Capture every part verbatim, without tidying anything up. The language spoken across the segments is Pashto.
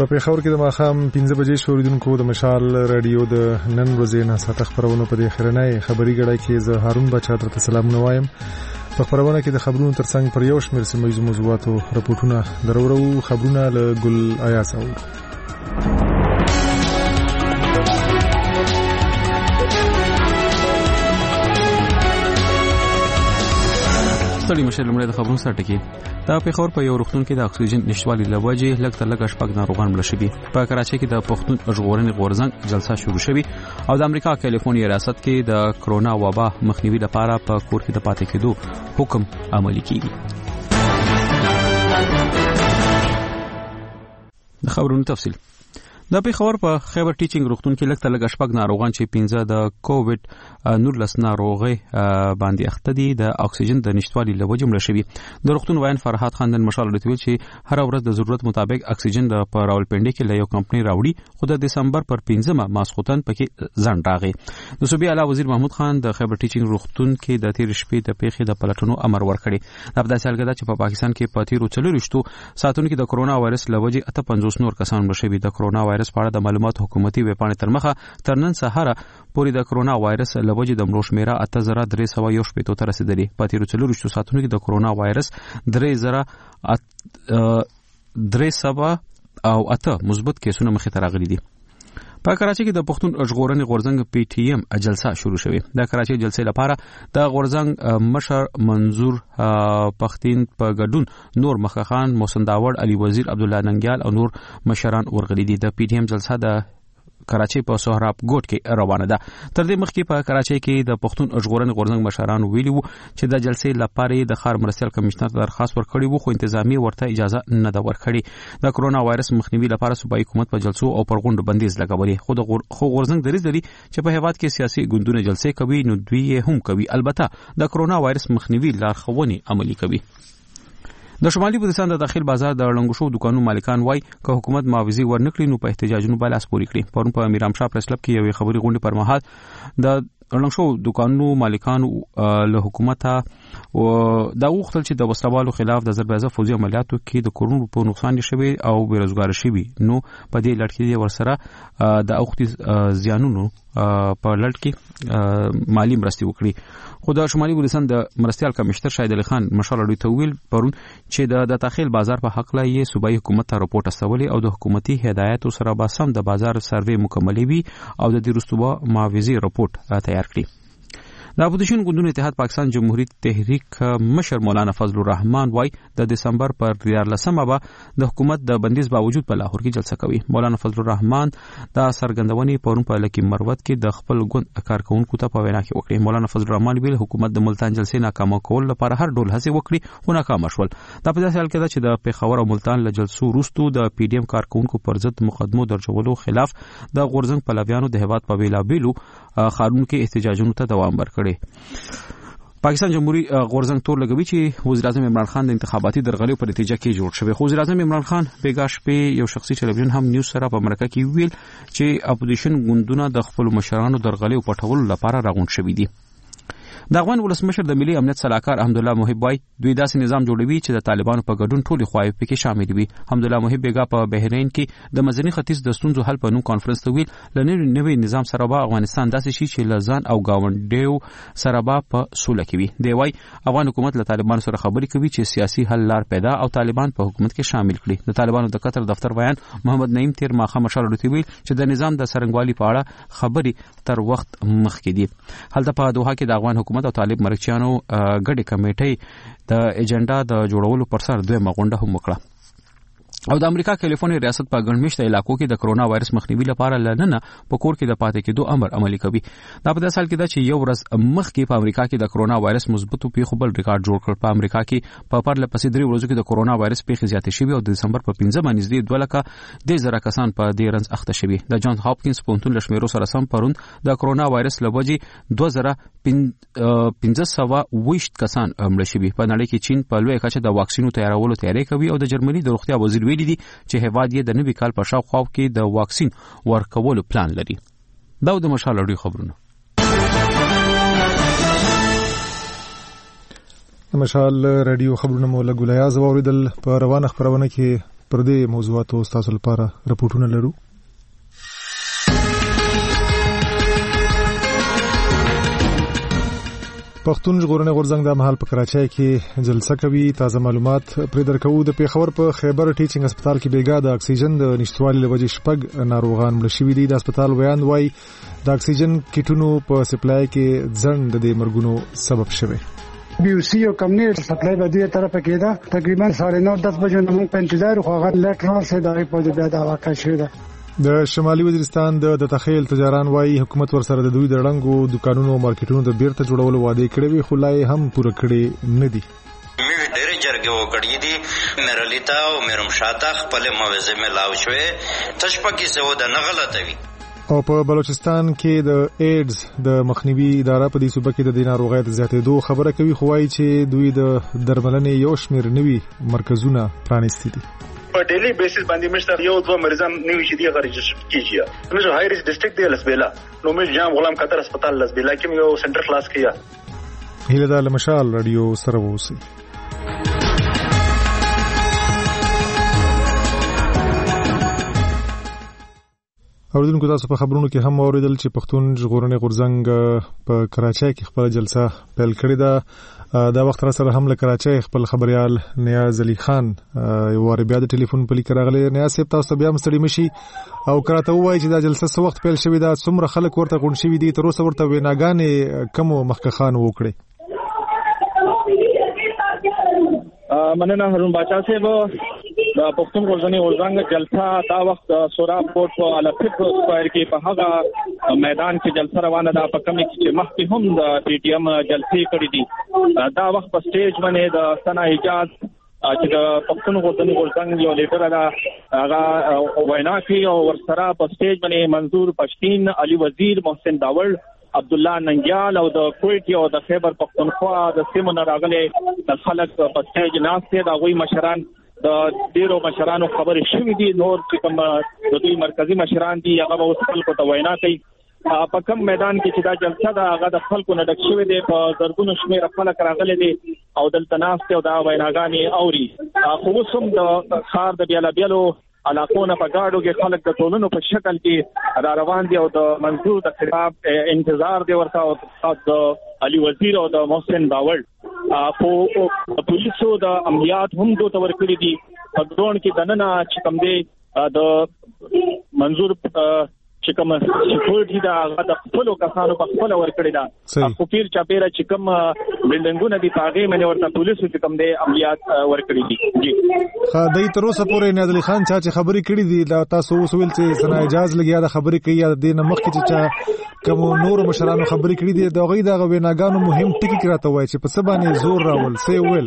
په پیښور کې د ماښام پنځه بجې شوریدونکو د مشال رادیو د نن ورځې نه ساته خبرونه په دې خرنۍ خبري غړای کې زه هارون بچا درته سلامونه وایم. په خبرونه کې د خبرونو ترڅنګ پر یو شمېر سیمه ییزو موضوعاتو راپورټونه درورو خبرونه له ګل ایاس اورو. ستړي مشه لمړی د خبرونو سره ټکی دا پیښور په یو روغتون کې د اکسیجن نشټوالي له وجې لږ تر لږه شپږ ناروغان مړه شوي. په کراچۍ کې د پښتون ژغورنې غورځنګ جلسه شروع شوې او د امریکا کالیفورنیا ریاست کې د کرونا وبا مخنیوي لپاره په کور کې د پاتې کېدو حکم عملي کیږي. د خبرونو تفصیل د پیښور په خیبر ټیچینګ روغتون کې لږ تر لږه شپږ ناروغان چې پنځه د کووډ نولس ناروغي باندې اخته دي د اکسیجن د نشټوالي له وجې مړه شوي. د روغتون وایي فرحات خان نن مشال لري چې هر ورځ د ضرورت مطابق اکسیجن د راولپنډي کې له یو کمپنۍ راوړي خو د دسمبر پر پنځمه ماسخوتن پکې ځان راغی. د صوبې اعلی وزیر محمود خان د خیبر ټیچینګ روغتون کې د تیر شپې د پیښې د پلټنو امر ورکړي. دا په داسې حال کې چې په پاکستان کې په تیرو څلورشتو ساعتونو کې د کرونا وایرس له وجې اته پنځوس نور کسان مړه شوي. د کرونا وایرس په اړه د معلوماتو حکومتي ویبپاڼې تر مخه تر نن سهار پورې د کرونا وایرس له وجې د مړو شمیره اته زره درې سوه یو شپېته ته رسیدلې. په تیرو څلورشتو ساعتونو کې د کرونا وایرس درې زره درې سوه او اته مثبت کیسونه مخې ته راغلي دي. په کراچۍ کې د پښتون ژغورنې غورځنګ پی ټی ایم جلسه شروع شوې. د کراچۍ جلسې لپاره د غورځنګ مشر منظور پښتين په ګډون نور مخخان محسن داوړ علي وزیر عبد الله ننګیال او نور مشران ورغلي دي. د پی ټی ایم جلسه د کراچۍ په سهراب ګوټ کې روانه ده. تر دې مخکې په کراچۍ کې د پښتون ژغورنې غورځنګ مشران ویلي وو چې د جلسې لپاره د ښار مرستیال کمشنر درخواست ورکړی وو خو انتظامی ورته اجازه نه ده ورکړې. د کرونا وایرس مخنیوي لپاره صوبایي حکومت په جلسو او پر غونډو بندیز لګولې خو د غورځنګ دریځ لري چې په هیواد کې سیاسي ګوندونه جلسې کوي نو دوی هم کوي. البته د کرونا وایرس مخنیوي لارښوونې عملي کوي. د شمالي بلوچستان د داخل بازار د لنګو شو دکانونو مالکان وای که حکومت معاوضه ورنکړي نو په احتجاجونو بل اس پوری کړي. پرون په میرام شاه پریس کلب کې یوې خبري غونډې پر مهال د لنګو شو دکانونو مالکان له حکومت او دا وختل چې د وسلوالو خلاف د ضربازه فوزي عملیاتو کې د کورونو په نقصان شوي او بیروزګار شوي نو په دې لړ کې ورسره د اوختي زیانونو په لړ کې مالی مرستي وکړي. خو د شمالي بلوچستان د مرستيال کمشنر شاهد علي خان مشال لري تویل پرون چې د داخل بازار په حق لای صوبایي حکومت ته راپورټ استولي او د حکومتي هدایتو سره به سم د بازار سروې مکملي وي او د دې رستوبه معاوضي راپورټ تیار کړي. د اپوزیشن ګوندونو اتحاد پاکستان جمهوریت تحریک مشر مولانا فضل الرحمن وای د دسمبر پر دیارلسمه به د حکومت د بندیز باوجود په لاهور کې جلسه کوي. مولانا فضل الرحمن د سرګندونې پرون په لکی مروت کې د خپل ګوند کارکونکو ته په وینا کې وکړي. مولانا فضل الرحمن ویل حکومت د ملتان جلسې ناکامه کول لپاره هر ډول هڅې وکړي خو ناکام شول. دا په داسې حال کې چې د پیښور او ملتان له جلسو وروسته د پی ډی ایم کارکونکو پر ضد مقدمو درجولو خلاف د غورځنګ پلویانو د هیواد په ویلابیلو خارونو کې احتجاجونو ته دوام ورکړي. پاکستان جمهوریت غورځنګ تور لګوي چې وزیر اعظم عمران خان د انتخاباتي درغلیو په نتیجه کې جوړ شوی. خو وزیر اعظم عمران خان بیګا شپې یو شخصي ټلویزیون هم نیوز سره په مرکه کې ویل چې اپوزیشن ګوندونه د خپل مشرانو درغلیو پټولو لپاره راغونډ شوي دي. د افغان ولسمشر د ملي امنیت صلاحکار حمدالله محب وای دوی داسې نظام جوړوي چې د طالبانو په ګډون ټولې خواهی پکې شامل وي. حمدالله محب بیګا په بحرین کې د مدني ختیځ د ستونزو حل په نوم کانفرنس ته ویل لنوي نوي نظام سره به افغانستان داسې شي چې لزان او گاونډیو سره به په سوله کې وي. دی وای افغان حکومت له طالبانو سره خبرې کوي چې سیاسي حل لار پیدا او طالبان په حکومت کې شامل کړي. د طالبانو د قطر دفتر بیان محمد نعیم تیر ماخه مشال لري ویل چې د نظام د سرنګوالي په اړه خبرې تر وخت مخکې دي. هلته په دوحه کې د افغان حکومت او طالب مرکچیانو ګډي کمیټې د ایجنډا د جوړولو پر سر دویمه غونډه هم وکړه. او د امریکا کالیفورنیا ریاست په ګڼمشته علاقو کې د کرونا وایرس مخنیوي لپاره لننه په کور کې د پاتې کېدو امر عملي کوي. دا په داسې حال کې ده چې یو ورځ مخکې په امریکا کې د کرونا وایرس مثبتو پیښو بل ریکارډ جوړ کړ. په امریکا کې په پرله پسې درې ورځو کې د کرونا وایرس پیښې زیاتې شوې او د دسمبر په پنځمه نږدې دوه لکه درې زره کسان په دې رنځ اخته شوي. د جانز هاپکینز پوهنتون له شمیرو سره سم پرون د کرونا وایرس له وجې دوه زره پنځه سوه ویشت کسان مړه شوي. په نړۍ کې چین په لویه کچه د واکسینو تیارولو تیاری کوي او د جرمني د روغتیا وزیر ویلي دي چې هیواد یې د نوي کال په شاوخوا کې د واکسین ورکولو پلان لري. دا د مشال لري خبرونه. مشال رادیو خبرونه مولا ګولیا زوریدل په روانه خبرونه کې پر دې موضوعاتو تاسو لپاره راپورټونه لرو. پښتون ژغورنې غورځنګ د مهال په کراچۍ کې جلسه کوي. تازه معلومات پرې درکوو. د پیښور په خیبر ټیچینګ هسپتال کې بیګا د اکسیجن د نشټوالي له وجې شپږ ناروغان مړه شوي دي. د هسپتال ویاند وايي د اکسیجن کیټونو په سپلای کې ځنډ د دې مرګونو سبب شوی. بی او سی او کمنی سپلای به دوی طرف کې ده. تقریبا ساڑھے نو دس بجې نه موږ په انتظار خو هغه لیټر سره دغه په بیا دا واقع شوی ده. د شمالي وزیرستان د تخیل تجاران وايي حکومت ورسره د دوی د رنګو دکانونو او مارکیټونو د بیرته جوړولو وعده کړې وي خو لای هم پوره کړې نه دي. مې ډېر جرګه وکړې دي مرلیتا او مرم شاته خپل موزه ملاو شوې تشپکی سو د نغلطه وي. او په بلوچستان کې د ایډز د مخنیوي اداره په دې صوبه کې د دینار روغې د زیاتېدو خبره کوي خو وايي چې دوی د درملنې یو شمېر نوي مرکزونه پرانیستي دي. په ډیلی بیسس باندې مشته یو دوه مریضان نیوي چې دی غریش کیږي. موږ هاي ریسک ډیسټریکټ دی لسبیلا نو موږ جام غلام قطر هسپتال لسبیلا کې یو سنټر کلاس کیا. هیله د مشال رادیو سره ووسی. اوریدونکو تاسو په خبرونو کې هم اوریدل چې پښتون ژغورنې غورځنګ په کراچۍ کې خپل جلسه پیل کړې ده. دا وخت را سره هم له کراچۍ خپل خبريال نیاز علي خان یو وار بیا د ټلیفون په لیک راغلی. نیاز صاحب تاسو بیا مستړي مشي او کراته وایي چې دا جلسه څه وخت پیل شوې ده څومره خلک ورته غونډ شوي دي تر اوسه ورته ویناګانې کوم مخکخان وکړي. مننه هارون باچا صاحب. د پښتون غورځنې غورځنګ جلسه دا وخت سوراب کوټ په الفیق سکوائر کې په هغه میدان کې جلسه روانه ده په کومه کې چې مخکې هم د پی ټی ایم جلسې کړې دي. دا وخت په سټیج باندې د ثنا حجاز چې د پښتون غورځنې غورځنګ یو لیډر ده هغه وینا کوي او ورسره په سټیج باندې منظور پښتین علي وزیر محسن داور عبدالله ننګیال او د کوټ او د خیبر پښتونخوا د سیمو نه راغلي د خلک په سټیج ناشته د غوي مشران د ډیرو مشرانو خبرې شوې دي. نور چې کوم د دوی مرکزی مشران دي هغه به اوس خلکو ته وینا کوي. په کوم میدان کې چې دا جلسه ده هغه د خلکو نه ډک شوی دی. په زرګونو شمېر خلک راغلي دي او دلته ناست او دا ویناګانې اوري. خو اوس هم د ښار د بیلا بیلو علاقو نه په ګاډو کې خلک د ټولنو په شکل کې را روان دي او د منظور د خطاب انتظار دی ورته او د علي وزیر او د محسن داور خو پولیسو د عملیات هم دوه تور کړی دي. په ډرون کې دننه چې کوم دی د منظور چې کوم سکیورټي دا هغه د خپل کسانو په خپل ور کړی دا خو پیر چاپیره چې کوم بلډینګونه دي پاغه منه ورته پولیسو چې کوم دی عملیات ور کړی دي. جی خا دای تر اوسه پورې نیاز علي خان چې خبرې کړې دي دا تاسو اوس ویل چې سنا اجازه لګیا د خبرې کوي یا د مخکې چې کوم نور مشرانو خبرې کړې دي دا غي دا ویناګانو مهم ټکی کراته وای چې په سبانه زور راول سی ویل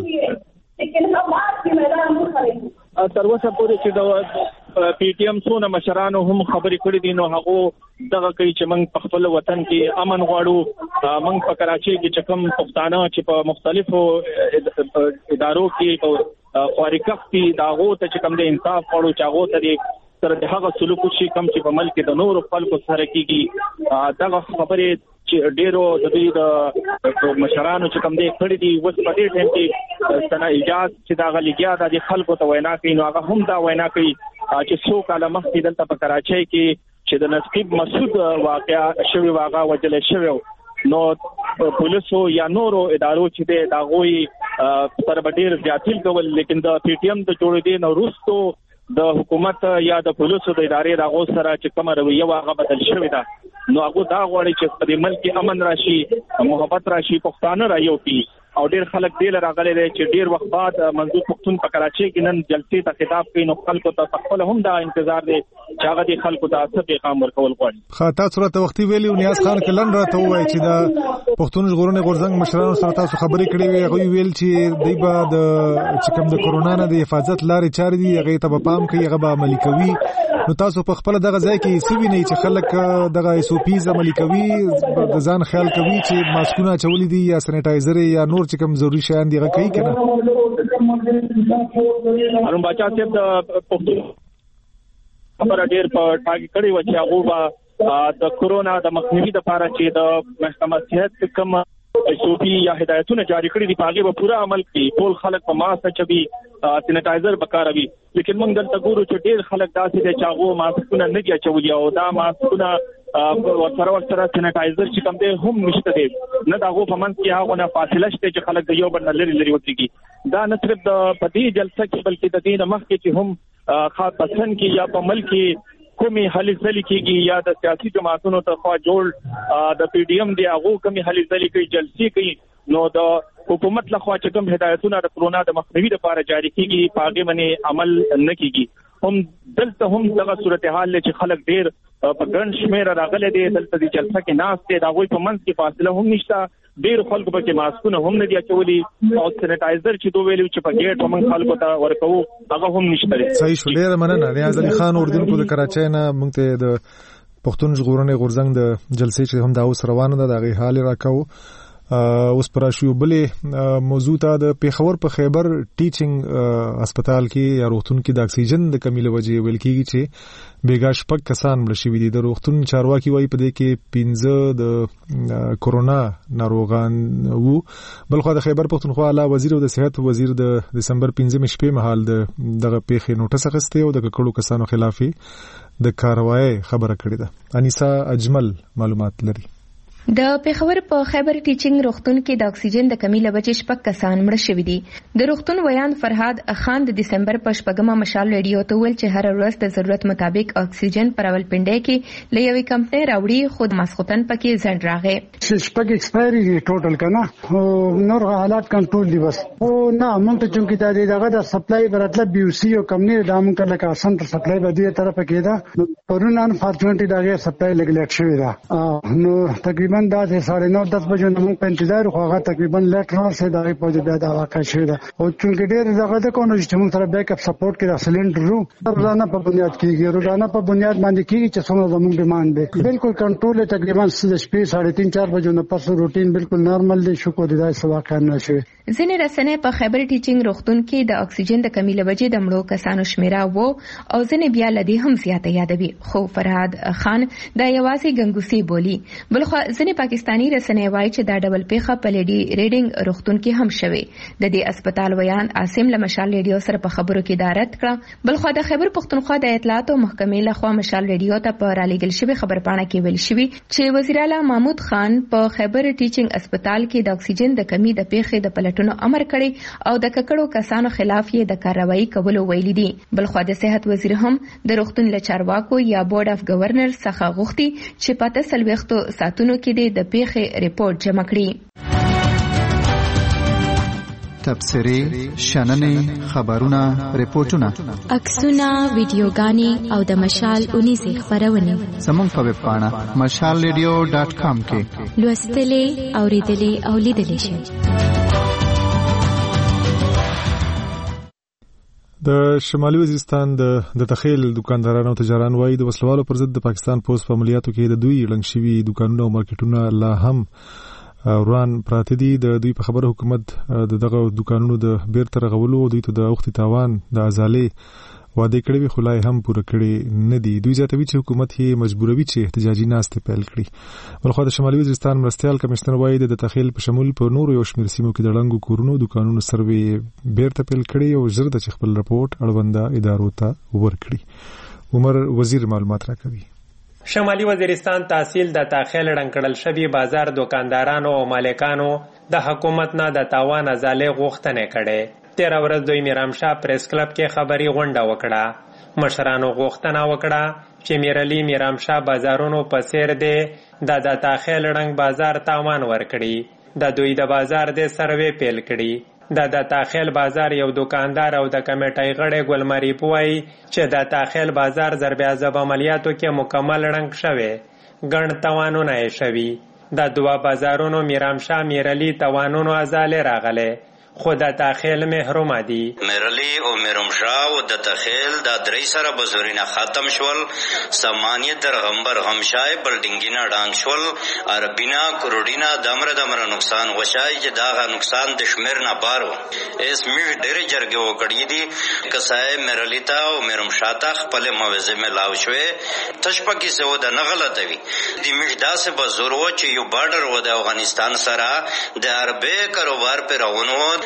تر اوسه پورې چې د پی ټی ایم څونه مشرانو هم خبرې کړې دي نو هغه دغه کوي چې موږ په خپل وطن کې امن غواړو. موږ په کراچۍ کې چې کوم پښتانه چې په مختلفو ادارو کې په خارقه کې داغو ته چې کوم د انصاف غواړو چې هغه ته سره د هغه سلوک شي کوم چې په ملک د نور خلکو سره کېږي. دغه خبرې چې ډیرو د دوی د مشرانو چې کوم دې کړی دي اوس په دې ټیم کې سنا ایجاد چې دا غلیګیا د خلکو ته وینا کوي نو هغه هم دا وینا کوي چې څو کاله مخکې دلته په کراچۍ کې چې د نسقیب مسعود واقعا شوی واقعا وجل شوی نو پولیسو یا نورو ادارو چې د داغوي پر ډیر زیاتیل کول لیکن د پی ټی ایم د جوړې دي نو روستو د حکومت یا د پولیسو د ادارې راغو سره چې کومه رویه واغه بدل شوې ده نو هغه دا غواړي چې په ملک امن راشي محبت راشي پښتانه رايو پی او ډیر خلک دې راغلي دي چې ډیر وخت بعد منظور پښتون په کراچۍ کې نن جلسې ته خطاب کوي نو خلکو ته خپل هم دا انتظار دی چې هغه دې خلکو ته څه پیغام ورکول غواړي. خاطر صورت وختي ویلی نیاز خان کلن راته وایي چې دا پښتون ژغورنې غورځنګ مشرانو سره تاسو خبرې کړې وي هغه ویل چې دوی به د چې کوم د کرونا نه د حفاظت لارې چارې دي هغه ته پام کوي هغه به عملي کوي نو تاسو په خپل دغه ځای کې سوي نه چې خلک دغه ایس او پیز عملي کوي د ځان خیال کوي چې ماسکونه چولې دي یا سینیټایزر یا نور چې کوم ضروري شیان دي هغه کوي کنه. هارون باچا صاحب د پښتون خبره ډیر په ټاګي کړی و چې هغه د کورونا د مخنیوي لپاره چې د محکمه صحت کوم ایس او پی یا هدایتونه جاری کړی دي په هغه به پوره عمل کوي. ټول خلک په ماسک چوي سینیټایزر بکاروي. لیکن موږ دلته ګورو چې ډېر خلک داسې دي چې هغه ماسکونه نه دي اچولي او دا ماسکونه ورسره ورسره سینیټایزر چې کوم دی هم نشته دی نه د هغو په منځ کې هغه نه فاصله شته چې خلک د یو بل نه لرې لرې ودرېږي. دا نه صرف د په دې جلسه کې بلکې د دې نه مخکې چې هم خاص پسند کې یا په ملک کې کومې هلې ځلې کېږي یا د سیاسي جماعتونو ترخوا جوړ د پی ډي ایم دی هغو کومې هلې ځلې کوي جلسې کوي نو د حکومت لخوا چې کوم هدایتونه د کرونا د مخنیوي لپاره جاری کېږي په هغې باندې عمل نه کېږي. هم دلته هم دغه صورتحال چې خلک ډېر په ګڼ شمېره راغلي دي دلته د جلسه کې ناست دي د هغوی په منځ کې فاصله هم نشته. ډېر خلکو پکې ماسکونه هم نه دي اچولي او سینیټایزر چې دوی ویلو چې په ګیټ موږ خلکو ته ورکوو هغه هم نشته دی. صحیح شو. ډېره مننه. نیاز علي خان اردوونکو د کراچۍ نه موږ ته د پښتون ژغورنې غورځنګ د جلسې چې هم دا اوس روانه ده د هغې حال راکوو. اوس پر شو بلې موضوع ته د پیښور په خیبر ټیچینګ هسپتال کې یا روغتون کې د اکسیجن د کمی له وجې ویل کېږي چې بیګا شپږ کسان مړه شوي دي. د روغتون چارواکي وایي په دې کې پنځه د کورونا ناروغان وو. بلخوا د خیبر پښتونخوا اعلی وزیر او د صحت وزیر د دسمبر پنځمې شپې مهال د دغه پیښې نوټس اخیستی او د ککړو کسانو خلاف د کاروایی خبره کړې ده. انیسا اجمل معلومات لري. د پیښور په خیبر ټیچینګ روغتون کې د اکسیجن د کمی له وجې شپږ کسان مړه شوي دي. د روغتون ویان فرهاد خان د دسمبر په شپږمه مشال ریډیو ته ویل چې هر ورځ د ضرورت مطابق اکسیجن پر راولپنډۍ کې له یوې کمپنۍ راوړي خو د ماسختن پکې ځنډ راغی. شپږ ایکسپایري دي ټوټل کنه او نور حالات کنټرول دي بس او نه مونږ ته چې دا دی دغه د سپلای براتله بي او سي او کمپنۍ د امون کله کا سنټر سپلای به دې طرف کې دا پرون ان فارچونټي دغه سپلای لګلټ شوی دا نو تقریبا دا د ساڑھے نو دس بجو نه مونږ په انتظار خو هغه تقریبا لیټ راسه دا په دې بیا دا واقع شوی دا او چې ډېر دغه د کوم چې موږ سره بیک اپ سپورټ کې د سلندر روزانه په بنیاد کېږي روزانه په بنیاد باندې کېږي چې څومره زموږ ډیماند دی بالکل کنټرول تقریبا د شپې ساڑھے تین چار بجو نه پس روټین بالکل نارمل دی. شکر دې دا واقع نه شوی. ځینې رسنۍ په خیبر ټیچینګ روغتون کې د اکسیجن د کمی له وجې د مړو کسانو شمیره وو او ځینې بیا لدی هم زیاته یادوي خو فرهاد خان دا یوازې ګنګوسي بولی. بلخو ځینې پاکستانی رسنۍ وایي چې دا ډبل پیښه په لیډي ریډینګ روغتون کې هم شوی. د دې هسپتال ویان عاصم له مشال ریډیو سره په خبرو کې دارت کړه. بلخو د خیبر پښتونخوا د اطلاعات او محکمې لخوا مشال ریډیو ته په رالیږل شوی خبرپاڼه کې ویل شوی چې وزیر اعلی محمود خان په خیبر ټیچینګ هسپتال کې د اکسیجن د کمی د پیښې د پلټونو امر کړی او د ککړو کسانو خلاف یې د کاروایی کولو ویلي دي. بلخو د صحت وزیر هم د روغتون له چارواکو یا بورډ اف گورنر څخه غوښتي چې پاته سلويختو ساتونو کې د پیښې ریپورت جمع کړي. تبصرې شننې خبرونه ریپورتونه عکسونه ویډیوګانې او د مشال اونیزه خبرونه زموږ په ویب پاڼه مشال ریډیو ډاټ کام کې لوستلې اوریدلې او لیدلې شئ. د شمالي وزیرستان د تخیل دکاندارانو او تجاران وایي د وسلوالو پر ضد د پاکستان پولیس په عملیاتو کې د دوی لنګ شوي دکانونه او مارکیټونه لا هم وران پراته دي. د دوی په خبره حکومت د دغه دکانونو د بیرته رغولو او دوی ته د اوختي تاوان د ازالې وعده کړې وي خو لا هم پوره کړې نه دي. دوی زیاتوي چې حکومت یې مجبوروي چې احتجاجي ناستې پیل کړي. بلخوا د شمالي وزیرستان مرستیال کمشنر وایي د تخیل په شمول په نورو یو شمېر سیمو کې د ړنګو کورونو دکانونو سروې بیرته پیل کړي او ژر د چې خپل رپورټ اړونده ادارو ته ورکړي. عمر وزیر معلومات راکوي. شمالي وزیرستان تحصیل د تخیل ړنګړل شوي بازار دکاندارانو او مالکانو د حکومت نه د تاوان ازالې غوښتنه کړې. تیرا ورځ دوی میرامشاه پریس کلب کې خبري غونډه وکړه. مشرانو غوښتنه وکړه چې میرلی میرامشاه بازارونو په سیر دی د د تاخیل رنګ بازار تاوان ورکړي. د دوی د بازار د سروې پیل کړي. د د تاخیل بازار یو دکاندار او د کمیټې غړي ګلمری پوي چې د تاخیل بازار ضربیازب عملیاتو کې مکمل رنګ شوی ګڼ توانونه یې شوي. د دوا بازارونو میرامشاه میرلی توانونو ازاله راغله خو د تاخیل محروم دي. میرلی او میرمشاه او د تاخیل د درې سره بزورینه ختم شول. سامانیه درهم برهم شای بلډینګینا ډانګ شول. عربینا کروډینا دمر دمر نقصان وشای چې دا نقصان د شمیر نه بارو. اس میش ډېر جرګه وکړی دي کسای میرلی تا او میرمشاه تا خپل موزه ملاو شوې تشپه کې سو د نغلطه وی. د میش داسې بزور و چې یو بارډر و د افغانستان سره د عربی کاروبار پر روانو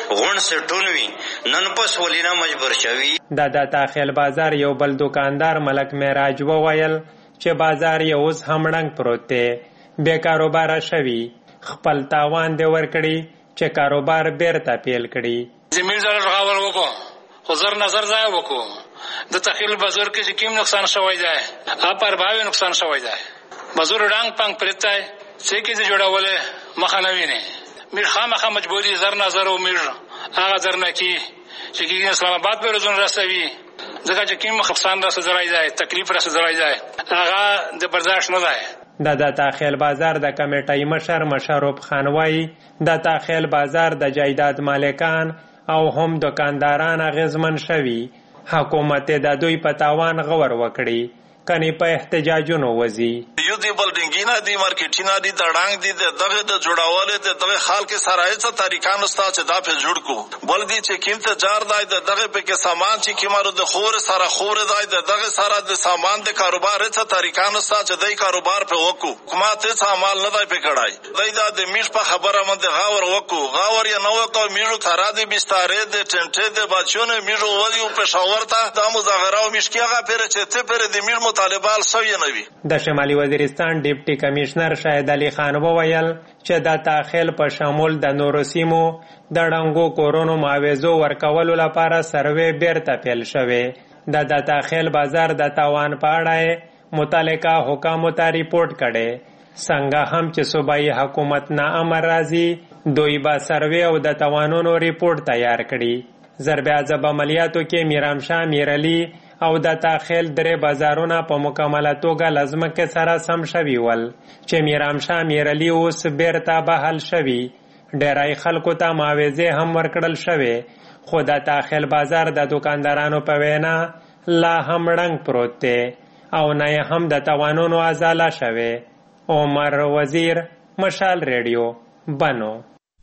غون سټون وی نن پس ولینا مجبور شوی. د داتاخیل بازار یو بل دکاندار ملک معراج وویل چې بازار یې اوس هم ړنګ پروت دی، بې کاروباره شوي، خپل تاوان دی ورکړي چې کاروبار بیرته پیل کړي. زمین زره غاول وکړو خو زر نظر ځای وکړو د تخیل بازار کې چې کوم نقصان شوی دی اپر باوی نقصان شوی دی. بازار ړنګ پنګ پرته څه کې جوړولې مخه نه ویني. میر خامخا مجبوری زر نظر او میر هغه زر نه کی چې کې اسلام آباد په روزون رسوي ځکه چې کوم نقصان را سره دی تکلیف را سره دی هغه د برداشت نه دی. د داتاخیل بازار د کمیټې مشر مشروب خانوای د داتاخیل بازار د جایداد مالکان او هم دکانداران اغیزمن شوي، حکومت د دوی په تاوان غور وکړي کني په احتجاجونو وځي. یو دی بلډینګینا دی مارکیټینا دی تړنګ دی دغه د جوړاواله د دغه خال کې سرایڅه طریقانو ستا چې دا په جوړ کو بل دی چې کیم ته جار دی دغه په کې سامان چې کیمارو د خور سره خور دی دغه سره د سامان د کاروبار څخه طریقانو ستا چې دای کاروبار په وکړو حکومت څه عمل نه دی پکړای دای دا د میش په خبره مند غاور وکړو غاور یې نو وکړو میرو ترا دی بستاره د ټنټه د بچونه میرو وځو په شاور ته د مزاغره او مشکیغه پر چې ته پر د میر طالبان سوی نوي. د شمالي وزیرستان ډیپټي کمشنر شاهد علي خان وویل چې د داخل په شمول د نورو سیمو د ړنګو کورونو معاوضو ورکولو لپاره سروې بیرته پیل شوې. د داخل بازار د تاوان په اړه متعلقه حکامو ته ریپورت کړي. څنګه هم چې صوبایي حکومت نه امر راځي دوی به سروې او د تاوانونو ریپورت تیار کړي. ضرب عضب عملیاتو کې میرامشاه میرعلي او د داخل درې بازارونه په مکمله توګه لازمکه سره سم شوي ول چې میرامشاه میرعلي اوس بیرته بحال شوي. ډیری خلکو ته معاوضې هم ورکړل شوې خو د داخل بازار د دکاندارانو په وینا لا هم ړنګ پروت دی او نه هم د تاوانونو ازاله شوې. عمر وزیر، مشال ریډیو، بنو.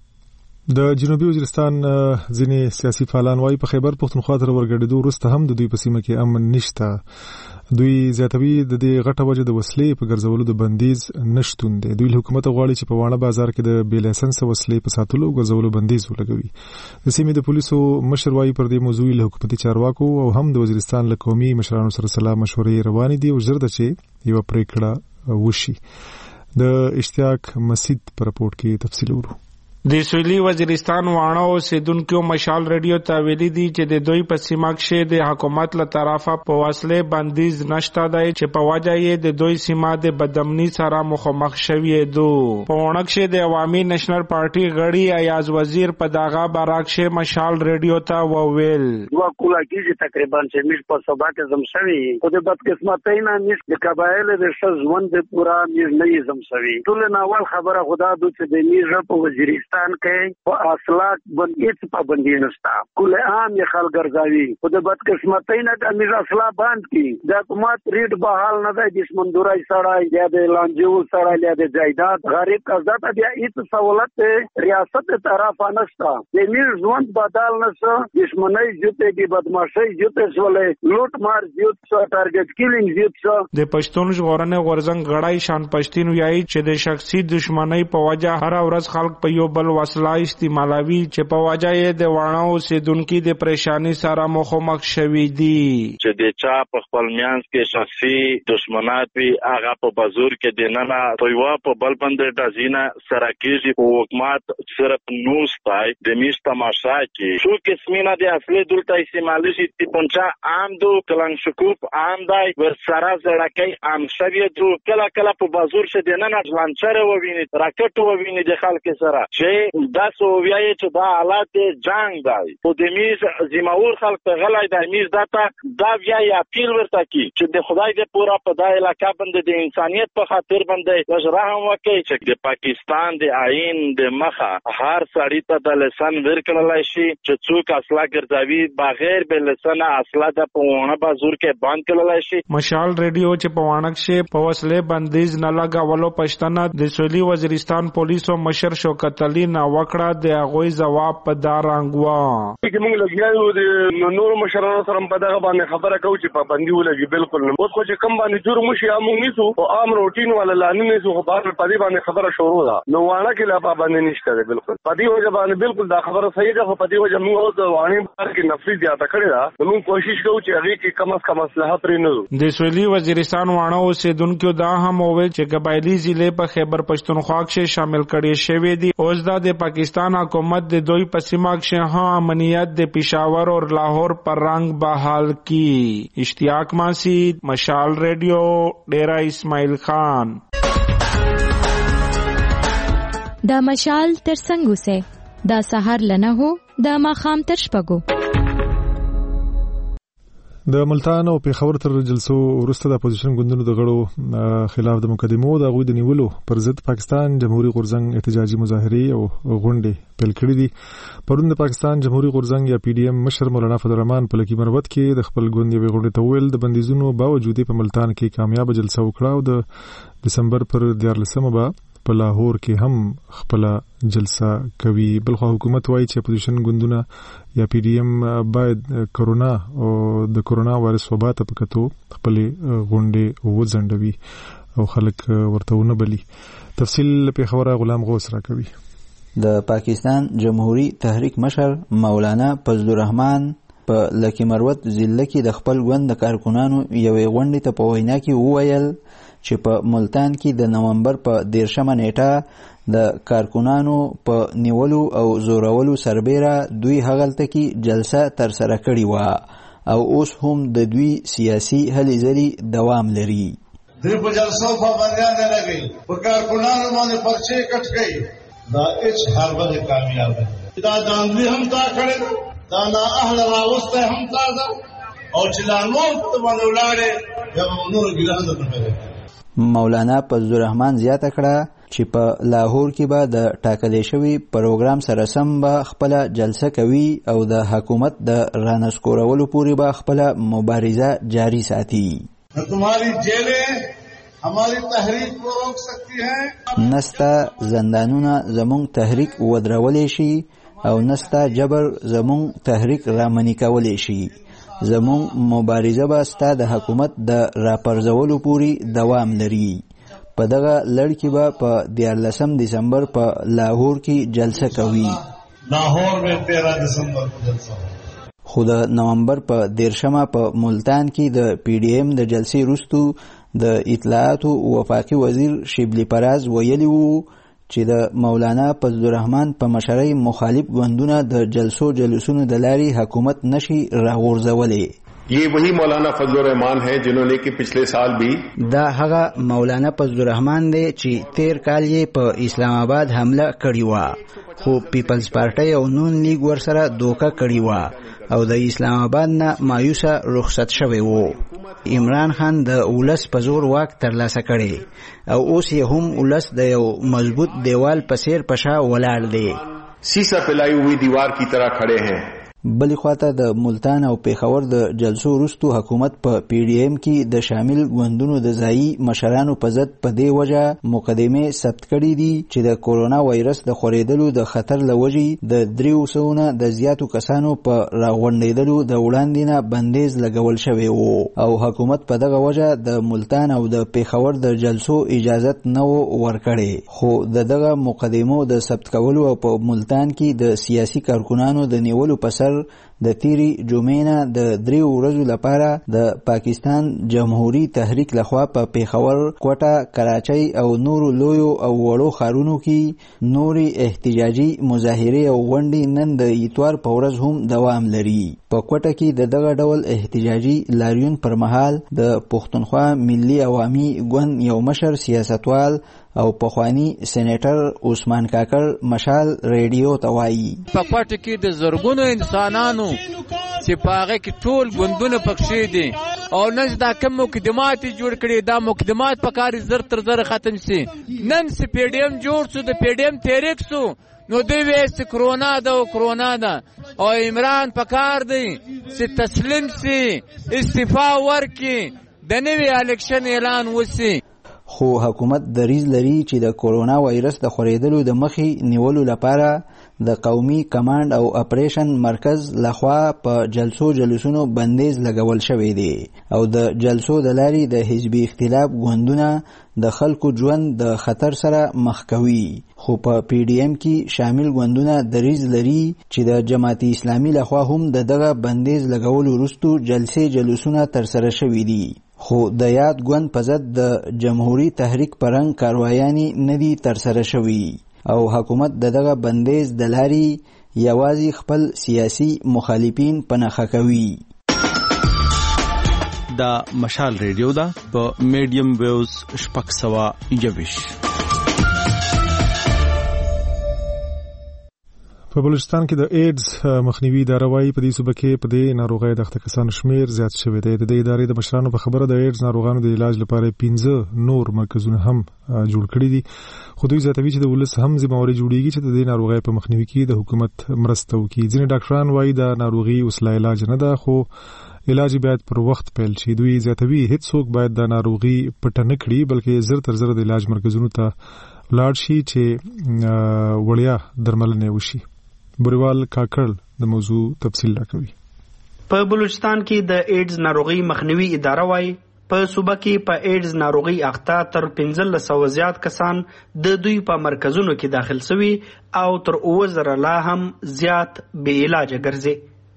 د جنوبي وزیرستان ځینې سیاسي فعالان وايي په خیبر پښتونخوا تر ورګډېدو وروسته هم د دوی په سیمه کې امن نشته. دوی زیاتوي د دې غټه وجه د وسلې په ګرځولو د بندیز نشتون دی. دوی حکومت غواړي چې په واڼه بازار کې د بې لایسنس وسلې په ساتلو او ګرځولو بندیز ولګوي. د سیمې د پولیسو مشر وايي پر دې موضوع له حکومتي چارواکو او هم د وزیرستان له قومي مشرانو سره سلا مشورې روانې دي او ژر ده چې یوه پریکړه وشي. د اشتیاق مسید په راپورټ کې تفصیل ورو. د سویلي وزیرستان واڼه اوسیدونکو مشال ریډیو ته ویلي دي چې د دوی په سیمه کې د حکومت له طرفه په وسلې بندیز نشته دی چې په وجه یې د دوی سیمه د بدامني سره مخامخ شوي دي. په واڼه کې د عوامي نېشنل پارټي غړي ایاز وزیر په دغه باراکشه مشال ریډیو ته وویل دوه کولا کې تقریبا چې مش په سبا کې زم شوي خو د بدقسمتۍ نه نش د قبایل د ژوند د پورا نه زم شوي. ټول ناول خبره خدا د چې د میژه په وزیرستان کې په اصلاح باندې هیڅ پابندي نشته. کله عام یې خلک ګرځاوي خو د بدقسمتۍ نه د میژه اصلاح باندې کی د حکومت ریټ بحال نه دی. دشمندورای سړی یا د لانجو سړی یا د جایداد غریب قزات بیا هیڅ سہولت ریاست طرفه نشته. د میژ ژوند بدل نشو دشمنۍ جته دی بدمعشۍ جته سولې لوټ مار جوت سو ټارګټ کیلینګ جوت سو. د پښتون ژغورنې غورځنګ غړای شان پښتون ویایي چې د شخصي دشمنۍ په وجه هر ورځ خلک په یو بل وسله استعمالوي چې په وجه یې د واڼه اوسیدونکو د پریشانی سره مخامخ شوي دي. چې د چا په خپل میانس کې شخصي دشمنات وي هغه په بازار کې د ننه تویوا په بل باندې د زینا سره کېږي او حکومت صرف نوستای د میش تماشا کې څو قسمه د اصلي دلته استعمالي شي پونچا عام دو کلن شکوف عام دی ور سره زړکې عام شوی دو کله کله په بازار شه د ننه ځلانچره وویني راکټ وویني د خلک سره چې دا سوویای چې دا حالات جنگ دی په دې میز زموږ خلک ته غلای د میز داتا دا بیا یا پیل ورته کی چې د خدای دې پورا په دای علاقه باندې د انسانيت په خاطر باندې وجرهم وکړي چې د پاکستان د آئین د مخه هر سړی ته د لسان ورکړلای شي چې څوک اصله ګرځوي بغیر به لسان اصله د پونه بازور کې باندې کړلای شي. مشال ریډیو چې په واڼه کې په وسلې بندیز نه لګاولو پښتنه د سویلي وزیرستان پولیسو مشر شوکت علي سوالي نه وکړه د هغوی جواب په دا رنګ و. چې موږ لګیاو د نور مشرانو سره په دغه باندې خبره کوو چې پابندي ولګي. بالکل نه اوس خو چې کم باندې جرم وشي موږ نیسو او عام روټین ولا لانی نیسو خو بار په دې باندې خبره شروع ده. نو وانه کې لا پابندي نشته ده. بالکل په دې وجه باندې بالکل دا خبره صحیح ده. خو په دې وجه موږ اوس وانه بار کې نفري زیاته کړې ده. موږ کوشش کوو چې هغه کې کم از کم مصلحت لري نه. د سویلي وزیرستان وانه اوسیدونکو دا هم وویل چې قبایلی ضلع په خیبر پښتونخوا کې شامل کړي شوی دي. اوس دا د پاکستان حکومت د دوی په سیمه کې هم امنیت د پېښور او لاهور پر رنگ بحال کی. اشتیاق ماسید، مشال ریڈیو، ډیرا اسماعیل خان. دا مشال تر څنګه سه دا سحر لنه هو دا ماخام تر شپګو. د ملتان او پیښور تر جلسو وروسته د اپوزیشن ګوندونو د غړو خلاف د مقدمو د غوډ نیولو پر ضد پاکستان جمهوریت غورځنګ احتجاجي مظاهره او غونډې پیل کړې دي. پرون د پاکستان جمهوریت غورځنګ یا پی ډی ایم مشر مولانا فضل الرحمن په لکی مربت کې د خپل ګوند یوې غونډې ته ویل د بندیزونو باوجود په ملتان کې کامیاب جلسه وکړه او د دسمبر پر دیارلسمه به په لاهور کې هم خپل جلسه کوي. بلخو حکومت وایي چې اپوزیشن ګوندونه یا پی ډی ایم باید کرونا او د کرونا وایرس وبا ته پکتو خپل غونډې وځنډوي او خلک ورته ونه بلی. تفصیل په خبره غلام غوث را کوي. د پاکستان جمهوریت تحریک مشر مولانا فضل الرحمن په لکی مروت ضلع کې د خپل ګوند د کارکونانو یوې غونډې ته په وینا کې وویل چې په ملتان کې د نومبر په دیرشمه نیټه د کارکونانو په نیولو او زورولو سربیره دوی هغلته کې جلسه تر سره کړې و او اوس هم د دوی سیاسي هلې ځلې دوام لري. دوی په جلسو په باندې نه لګي په کارکونانو باندې پرچې کټ کړي. دا هیڅ هربه کامیاب ده. دا داندوی هم تا کړي دا نه اهل راوسته هم تا ده او چې لا نور ته باندې ولاړې یا نور ګلان ده. مولانا فضل الرحمن زیاته کړه چې په لاهور کې به د ټاکلې شوی پروګرام سره سم به خپل جلسه کوي او د حکومت د رانسکورولو پورې به خپل مبارزه جاری ساتي. تمہاری جیلیں ہماری تحریک کو روک سکتی ہیں. نستا زندانونه زمونږ تحریک ودرولې شي او نستا جبر زمونږ تحریک رامنې کولې شي. زمون مبارزه به ستا د حکومت د راپرځولو پورې دوام لري. په دغه لړ کې به په دیارلسم دسمبر په لاهور کې جلسه کوي. لاهور میں تیرہ دسمبر کو جلسه. خو د نومبر په دیرشمه په ملتان کې د پی ډی ایم د جلسې وروسته د اطلاعاتو وفاقي وزیر شبلی پراز ویلی وو چې د مولانا فضل الرحمن په مشرۍ مخالف ګوندونه د جلسو جلوسونو د لارې حکومت نشي راغورځولې. یہ وہی مولانا فضل الرحمن ہے جنہوں نے کہ پچھلے سال بھی دا هغه مولانا فضل الرحمن دی چې تیر کال یې په اسلام آباد حمله کړې و خو پیپلز پارټي او نون لیگ ورسره دوکه کړې و او د اسلام آباد نه مایوسه رخصت شوی وو. عمران خان د ولس په زور واک ترلاسه کړي او اوس یې هم ولس د یو مضبوط دیوال په څیر په شا ولاړ دی. سیسا پلائی ہوئی دیوار کی طرح کھڑے ہیں. بلی خواته د ملتان او پیښور د جلسو وروسته حکومت په پی ډی ایم کې د شامل ګوندونو د ځایي مشرانو په ضد په دې وجه مقدمه ثبت کړي دي چې د کورونا وایرس د خورېدلو د خطر لوجي د دریو سوونه د زیاتو کسانو په راغونډېدلو د وړاندې نه بندیز لګول شوی وو او حکومت په دغه وجه د ملتان او د پیښور د جلسو اجازت نه ورکړي. خو د دغه مقدمو د ثبت کولو او په ملتان کې د سیاسي کارکونانو د نیولو په سر د تیری جمعې د دریو ورځو لپاره د پاکستان جمهوریت تحریک لخوا په پیښور، کوټه، کراچۍ او نورو لویو او وړو ښارونو کې نوري احتجاجي مظاهرې او غونډې نن د اتوار په ورځ هم دوام لري. په کوټه کې د دغه ډول احتجاجي لاریون پر مهال د پښتونخوا ملي عوامي ګوند یو مشر سیاستوال او پخوانی سېنیټر عثمان کاکړ مشال ریډیو ته وایي په کوټه کې د زرګونو انسانانو چې په هغه کې ټول ګوندونه پکښې دي او نن دا کوم مقدمات جوړ کړي دا مقدمات په کار زر تر زر ختم شي. نن سي پی ډی ایم جوړ شو د پی ډی ایم تحریک شو نو دوی وایي کرونا ده او کرونا ده او عمران په کار دی چې تسلیم شي استعفا ورکړي د نوي الیکشن اعلان وشي. خو حکومت دریځ لري چې د کورونا وایرس د خورېدلو د مخې نیولو لپاره د قومي کمانډ او اپریشن مرکز لخوا په جلسو جلوسونو بندیز لګول شوی دی او د جلسو د لارې د حزبي اختلاف ګوندونه د خلکو ژوند د خطر سره مخ کوي. خو په پی ډی ایم کې شامل ګوندونه دریځ لري چې د جماعت اسلامي لخوا هم د دغه بندیز لګولو وروسته جلسې جلوسونه ترسره شوي دي. خو د یاد ګوند په ضد د جمهوریت تحریک په رنګ کاروایانې نه دي ترسره شوي او حکومت د دغه بندیز د لارې یوازې خپل سیاسي مخالفین په نښه کوي. دا مشال ریډیو ده په میډیم ویوز شپږ سوه یوویشت. په بلوچستان کې د ایډز مخنیوي اداره وايي په دې صوبه کې په دې ناروغۍ د اخته کسانو شمیر زیات شوی دی. د دې ادارې د مشرانو په خبره د ایډز ناروغانو د علاج لپاره پنځه نور مرکزونه هم جوړ کړي دي. خو دوی زیاتوي چې د ولس هم ذمہواري جوړیږي چې د دې ناروغۍ په مخنیوي کې د حکومت مرسته وکړي. ځینې ډاکټران وايي دا ناروغي اوس لا علاج نه ده خو علاج باید پر وخت پیل شي. دوی زیاتوي هیڅوک باید دا ناروغي پټه نه کړي بلکې زر تر زر د علاج مرکزونو ته ولاړ شي چې وړیا درملنه وشي. بریوال کاکړ د موضوع تفصیل راکوي. په بلوچستان کې د ایډز ناروغي مخنیوي اداره وايي په صوبه کې په ایډز ناروغي اخته تر پنځلس سوه زیات کسان د دوی په مرکزونو کې داخل شوي او تر اووه زره لا هم زیات بې علاجه ګرځي.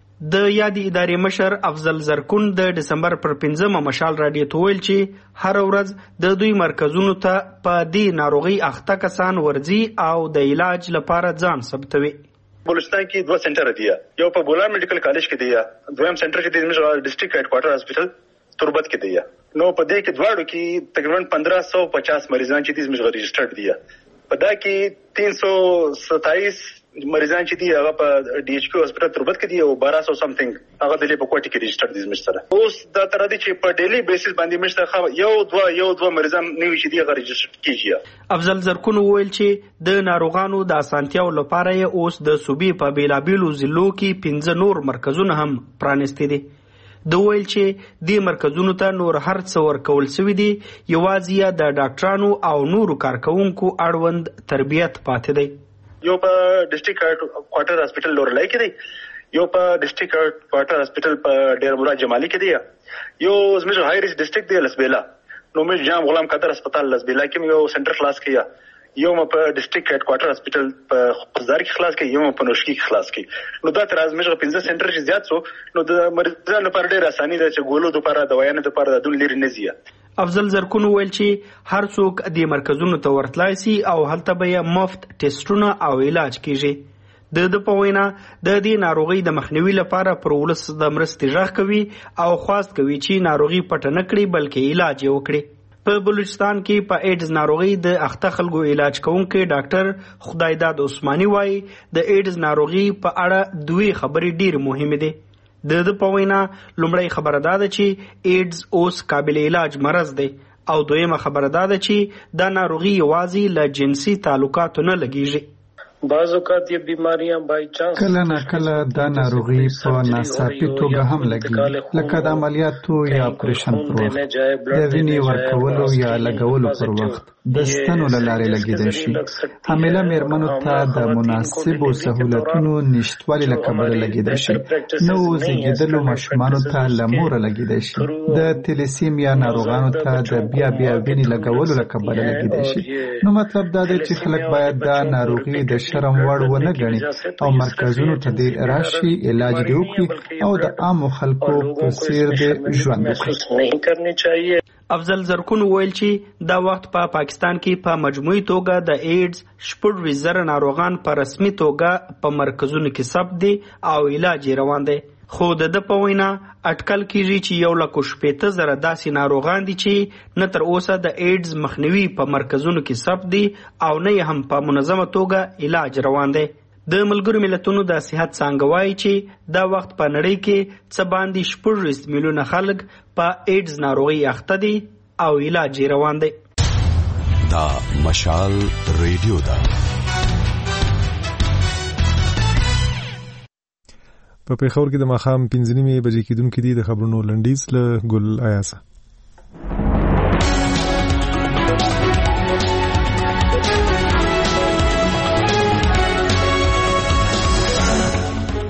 د یادې ادارې مشر افضل زرکون د ډسمبر پر پنځمه مشال راډیو ته ویل چې هر ورځ د دوی مرکزونو ته په دې ناروغي اخته کسان ورځي او د علاج لپاره ځان ثبتوي. بلوچستان کې دوه سنټر دي. یو په بولان میډیکل کالج کې دی، دویم سنټر چې د ډسټریکټ هډ کوارټر هاسپټل تربت کې دی. نو په دې کې دواړو کې تقریبا پندرہ سو پچاس مریضان چې د زموږ رجسټرډ دي. په دا کې تین سو ستایس مریضان چې دي هغه په ډي ایچ کیو هاسپټل تربت کې دي او بارہ سو سمثینګ هغه د په کوټه کې رجسټرډ دي زموږ سره. اوس دا تر دې چې په ډیلی بیسس باندې مشته یو دوه یو دوه مریضان نیوي چې دي هغه رجسټر کیږي. افضل زرکون ویل چې د ناروغانو د اسانتیاو لپاره یې اوس د صوبې په بیلابیلو ضلعو کې پنځه نور مرکزونه هم پرانیستي دي. د ویل چې د مرکزونو ته نور هر څه ورکول شوي دي، یوازې د ډاکټرانو او نورو کارکونکو اړوند تربیت پاتې دی. یو په ډسټریکټ هډ کوارټر هاسپټل لورلای کې دی، یو په ډسټریکټ هډ کوارټر هاسپټل په ډیر مراد جمالي کې دی، یو زموږ های ریسک ډسټریکټ دی لسبیلا. نو موږ جام غلام قادر هسپتال لسبیلا کې یو سنټر خلاص کړی، یو په ډسټریکټ هډ کوارټر هاسپټل په خزدار کې خلاص کړی، یو په نوشکی کې خلاص کړی. نو دا تر از موږ پنځه سنټر چې زیات سو نو د مریضانو لپاره ډیر اساني ده چې ګولو لپاره دوايانو لپاره د دون لري نه زیه. افضل زرکون ویل چې هر څوک د مرکزونو ته ورتلای شي او هلته به مفت ټیسټونه او علاج کیږي. د د په وینا د دې ناروغي د مخنیوي لپاره پر ولس د مرستې غږ کوي او خواست کوي چې ناروغي پټه نه کړي بلکې علاج یې وکړي. په بلوچستان کې په ایډز ناروغي د اخته خلکو علاج کوونکي ډاکټر خدایداد عثماني وایي د ایډز ناروغي په اړه دوی خبرې ډېر مهمه دي. د د په وینا لومړی خبره دا ده چې ایډز اوس قابل علاج مرض دی او دویمه خبره دا ده چې دا ناروغي یوازې له جنسي تعلقاتو نه لګیږي. بعض اوقات یہ بیماریاں بائی چانس کله نه کله دا ناروغي په ناڅاپي توګه هم لګي، لکه د عملیاتو یا اپریشن پر وخت، د وینې ورکولو یا لګولو پر وخت، د ستنو له لارې لګیدای شي. حامله میرمنو ته د مناسبو سهولتونو نشتوالي له کبله لګیدای شي. نو زیږیدلو ماشومانو ته له موره لګیدای شي. د تلیسیمیا ناروغانو ته د بیا بیا وینې لګولو له کبله لګیدای شي. نو مطلب دا دی چې خلک باید دا ناروغي د شرم وړ ونه ګڼي او مرکزونو ته دې راشي، علاج دې وکړي او د عامو خلکو په څیر دې ژوند وکړي. افضل زرکون ویل چې دا وخت په پا پاکستان کې په مجموعي توګه د ایډز شپږ زره ناروغان په رسمي توګه په مرکزونو کې ثبت دي او علاج روان دی. خو د د په وینا اټکل کیږي چې یو لک شپېته زره داسې ناروغان دي چې نه تر اوسه د ایډز مخنیوي په مرکزونو کې ثبت دي او نه هم په منظمه توګه علاج روان دی. د ملګرو ملتونو د صحت څانګه وایي چې دا وخت په نړۍ کې څه باندې شپږ میلیونه خلک په ایډز ناروغي اخته دي او علاج روان دی. دا مشال ریډیو دا په پیښور کې د ماښام پنځه نیمې بجې کېدونکې دي. د خبرونو لنډیز له ګل آیاسه.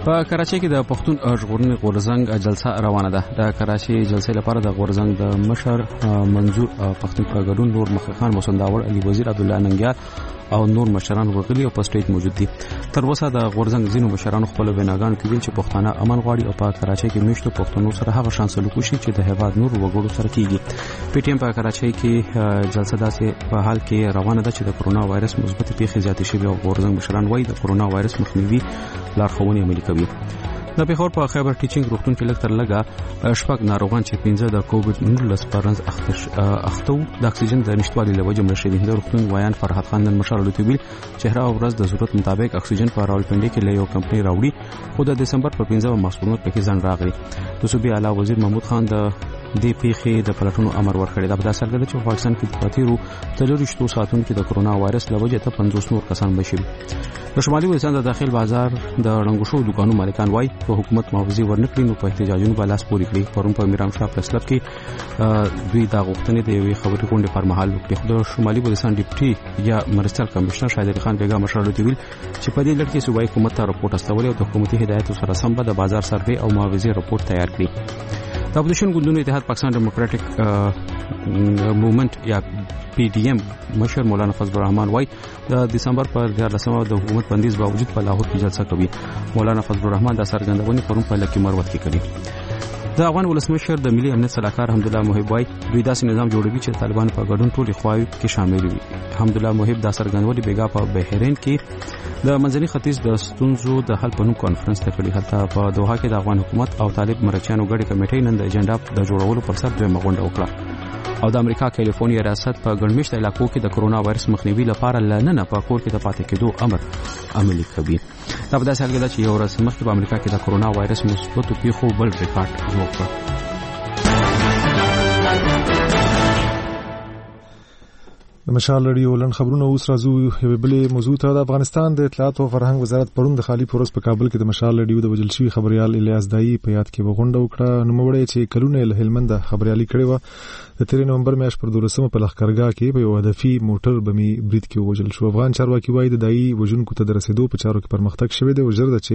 په کراچۍ کې د پښتون ژغورنې غورځنګ جلسه روانه ده. د کراچۍ جلسې لپاره د غورځنګ د مشر منظور پښتون په ګډون نور مخ خان موسنداور علي وزیر عبد الله ننګیال او نور مشران ورغلي او په سټیج موجود دي. تر اوسه د غورځنګ ځینو مشرانو خپل ویناګانو کې ویل چې پښتانه امن غواړي او په کراچۍ کې میشتو پښتنو سره هغه شان سلوک وشي چې د هیواد نور وګړو سره کیږي. پی ټی ایم په کراچۍ کې جلسه داسې په حال کې روانه ده چې د کرونا وایرس مثبت پیښې زیاتې شوي او غورځنګ مشران وایي د کرونا وایرس مخنیوي لارښوونې عملي کوي. د پیښور په خیبر ټیچینګ روغتون کې لږ تر لږه شپږ ناروغان چې پنځه د کووډ نولس پرنس اختو د اکسیجن د نشټوالي له وجې مړه شوي. د روغتون وایان فرحت خان نن مشر لوتویل چې هر ورځ د ضرورت مطابق اکسیجن په راولپنډي کې له یو کمپنۍ راوړي خو د دسمبر په پنځمه محصولات پکې ځان راغلي. د صوبې اعلی وزیر محمود خان د دې پیښې د پلټونو امر ورکړی. دا په داسې حال کې چې پاکستان کې د پاتیرو څلورشتو ساعتونو کې د کرونا وایرس له وجې ته پنځوس نور کسان بشي. د شمالي وزیرستان د داخل بازار د رنګو شو دکانو مالکان وایي په حکومت معاوضه ورنکړي نو په احتجاجونو به لاس پورې کړي. پرون په میرام شاه پریس کلب کې دوی دا غوښتنې د یوې خبرې غونډې پر مهال وکړي. خو د شمالي وزیرستان ډیپټي یا مرستیال کمشنر شاهد علي خان بیګا مشر ویل چې په دې لړ کې صوبایي حکومت ته راپورټ استول او د حکومتي هدایت سره سم به د بازار سروې او معاوضه راپورټ تیار کړي. د اپوزیشن ګوندونو اتحاد پاکستان ډیموکراټک موومنت یا پی ډی ایم مشر مولانا فضل الرحمن وای د دسمبر پر دیارلسمه د حکومت بندیز باوجود په لاهور کې جلسه کوي. مولانا فضل الرحمن د سرګندونې پرون په لکه مروت کې کړي. د افغان ولسمشر د ملي امنیت صلاحکار حمدالله محب وای دوی داسې نظام جوړوي چې طالبان په ګډون ټولې خواوې کې شامل وي. حمدالله محب د سرګندونې بیګا په بحرین کې د منځني ختیځ د ستونزو د حل په نوم کانفرنس تکړی. حتی په دوحه کې د افغان حکومت او طالب مرچیانو ګډه کمیټې نن د ایجنډا د جوړولو پر سر دویمه غونډه وکړه. او د امریکا کیلیفورنیا ریاست په ګڼمشت علاقو کې د کرونا وایرس مخنیوي لپاره لننه په کور کې د پاتې کېدو امر عملي کوي. دا په داسې حال کې چې یو ورځ مخکې په امریکا کې د کرونا وایرس مثبتو پیښو بل ریکارډ جوړ کړ. د مشال رادیو لن خبرونه اوس راځو یو بلې موضوع ته. د افغانستان د اطلاعات او فرهنګ وزارت پرون د خالی پروس په کابل کې د مشال رادیو د وجل شوی خبريال الیاس دای په یاد کې وغونډه وکړه. نو موږ چې کلونه له هلمند خبريالي کړې و د تیر نومبر میاشت پر دولسمه په لخرګاه کې په یو هدفي موټر بمي برید کې وجل شو. افغان چارواکي وایي د دای وجونکو ته درسېدو په چارو کې پرمختګ شوی دی او ژر ده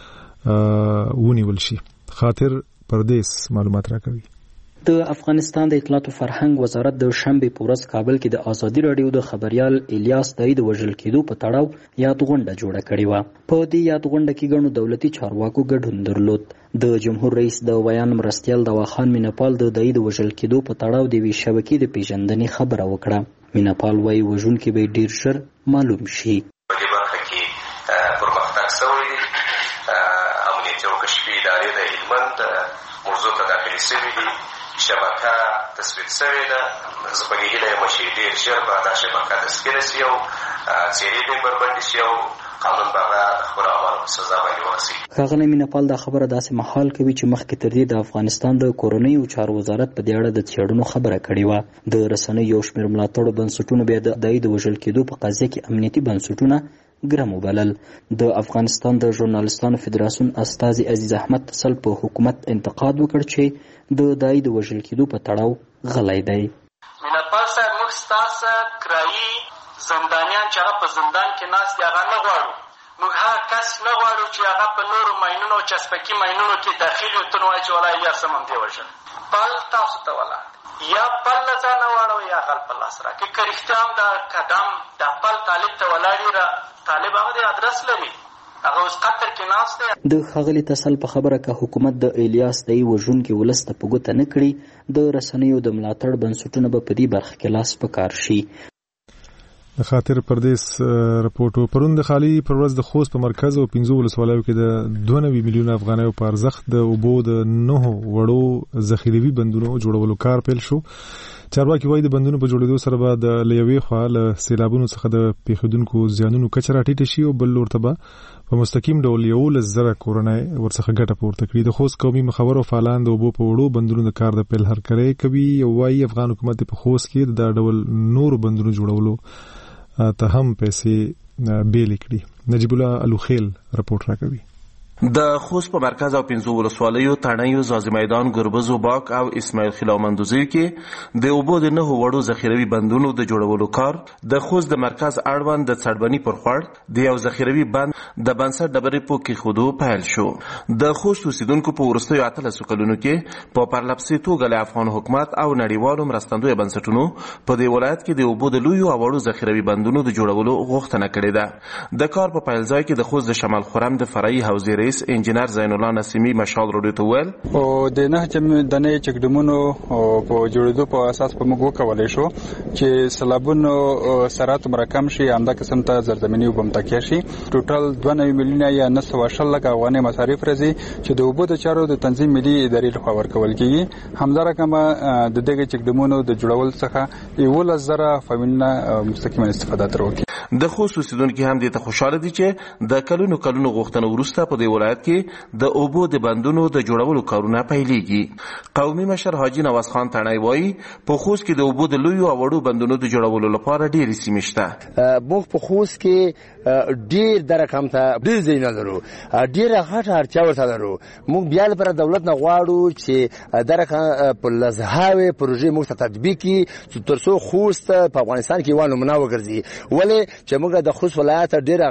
چې ونیول شي. خاطر پردیس معلومات راکوي. د افغانستان د اطلاعات او فرهنګ وزارت د شنبه په ورځ کابل کې د ازادي رادیو د خبريال الیاس دای د وژل کېدو په تړاو یاد غونډه جوړه کړې و. په دې یاد غونډه کې ګڼو دولتي چارواکو ګډون درلود. د جمهور رئیس د ویان مرستیال دواخان مینپال د دای د وژل کېدو په تړاو د وی شبکې د پیژندنې خبره وکړه. مینپال وايي وژونکي به ډیر ژر معلوم شي. په دې برخه کې پرمختګ شوی دی. امنیتي او کشفي ادارې د هلمند موضوع ته داخلي شوي دي. شبکه تثبیت شوې ده. زه په هیله یم چې ډېر ژر به دا شبکه تسکیره شي او څېرې به بربنډې شي او قانون به هغه د خپلو اعمالو په سزا باندې ورسوي. ښاغلی مینپال دا خبره داسې مهال کوي چې مخکې تر دې د افغانستان د کورنیو چارو وزارت په دې اړه د څېړنو خبره کړې وه. د رسنیو یو شمېر ملاتړو بنسټونو بیا د دای د وژل کېدو په قضیه کې امنیتي بنسټونه ګرم وبلل. د افغانستان د ژورنالستانو فدراسیون استازي عزیز احمد تسل په حکومت انتقاد وکړ چې د دای د وژل کېدو په تړاو غلی دی. مینپال صاحب موږ ستاسو کرایي زندانیان چې هغه په زندان کې ناست دي هغه نه غواړو. موږ هغه کس نه غواړو چې هغه په نورو ماینونو او چسپکي ماینونو کې داخل وي ته نو وایي چې والله الیاس هم همدې وژل. پل تاسو ته ولاړ یا پل له ځانه واړوئ یا غل په لاس راکړئ. که رښتیا هم دا قدم دا پل طالب ته ولاړ وي طالب هغه د ادرس لري هغه اوس قطر کې ناست دی. د ښاغلي تسل په خبره که حکومت د الیاس دای وژونکي ولس ته په ګوته نه کړي د رسنیو د ملاتړ بنسټونه به په دې برخه کې لاس په کار شي. د خاطر پردیس رپورټو پرون د خالی پر ورځ د خوست په مرکز او پنځو ولسوالیو کې د دوه نوي میلیون افغانیو په ارزښت د اوبو د نهو وړو ذخیروي بندونو جوړولو کار پیل شو. چارواکي وایي د بندونو په جوړېدو سره به د لیوې خوا له سیلابونو څخه د پیښیدونکو زیانونو کچه راټیټه شي او بل لور ته به په مستقیم ډول یولس زره کورنۍ ورڅخه ګټه پورته کړي. د خوست قومي مخور او فعالان د اوبو په وړو بندونو د کار د پیل هرکلی کوي او وایي افغان حکومت په خوست کې د ډول نورو بندونو جوړولو ته هم پیسې بیلې کړي. نجیب الله الوخیل رپورټ راکوي. د خوست په مرکز او پنځو ولسوالیو تڼیو، زازي میدان، ګربز، باک او اسماعیل خیل او مندوزیو کې د اوبو د نهو وړو ذخیروي بندونو د جوړولو کار د خوست د مرکز اړوند د څړبني پر خواړ د یو ذخیروي بند د بنسټ ډبرې په کېښودو پیل شو. د خوست اوسیدونکو په وروستیو اتلسو کلونو کې په پرلپسې توګه له افغان حکومت او نړیوالو مرستندویه بنسټونو په دې ولایت کې د اوبو د لویو او وړو ذخیروي بندونو د جوړولو غوښتنه کړې ده. د کار په پیل ځای کې د خوست د شمال خرم د فرعي حوزې رئیس انجینر زین الله نسیمی مشال راډیو ته ویل او د نه چې د نه چکډمونو په جوړېدو په اساس په موږ وکولای شو چې سلابونو سرات مرکم شي، همدا قسم ته زرزمینی وبم تکي شي. ټوټل دوه نوي میلیونه یا نهه سوه لک افغانۍ مصارف راځي چې د اوبو د چارو د تنظیم ملي ادارې لخوا ورکول کیږي. همدارنګه د دغه چکډمونو د جوړول څخه یولس زره فامیلونه مستقیما استفاده تروري. د خوست اوسیدونکو هم دې ته خوشاله دي چې د کلونو کلونو غوښتنه وروسته په دې ولایت کې د اوبو د بندونو د جوړولو کارونه پیلېږي. قومي مشر حاجي نواز خان تڼی وایي په خوست کې د اوبو د لویو او وړو بندونو د جوړولو لپاره ډېرې سیمې شته. موږ په خوست کې ډېر د رقم ته ډېر ځایونه لرو، ډېره غټه اړتیا ورته لرو. موږ بیا لپاره دولت نه غواړو چې د رقم په لزهاوي پروژې موږ ته تطبیق کړي تر څو خوست په افغانستان کې یوه نمونه وګرځي. ولې چې موږ د خوست ولایت ډېره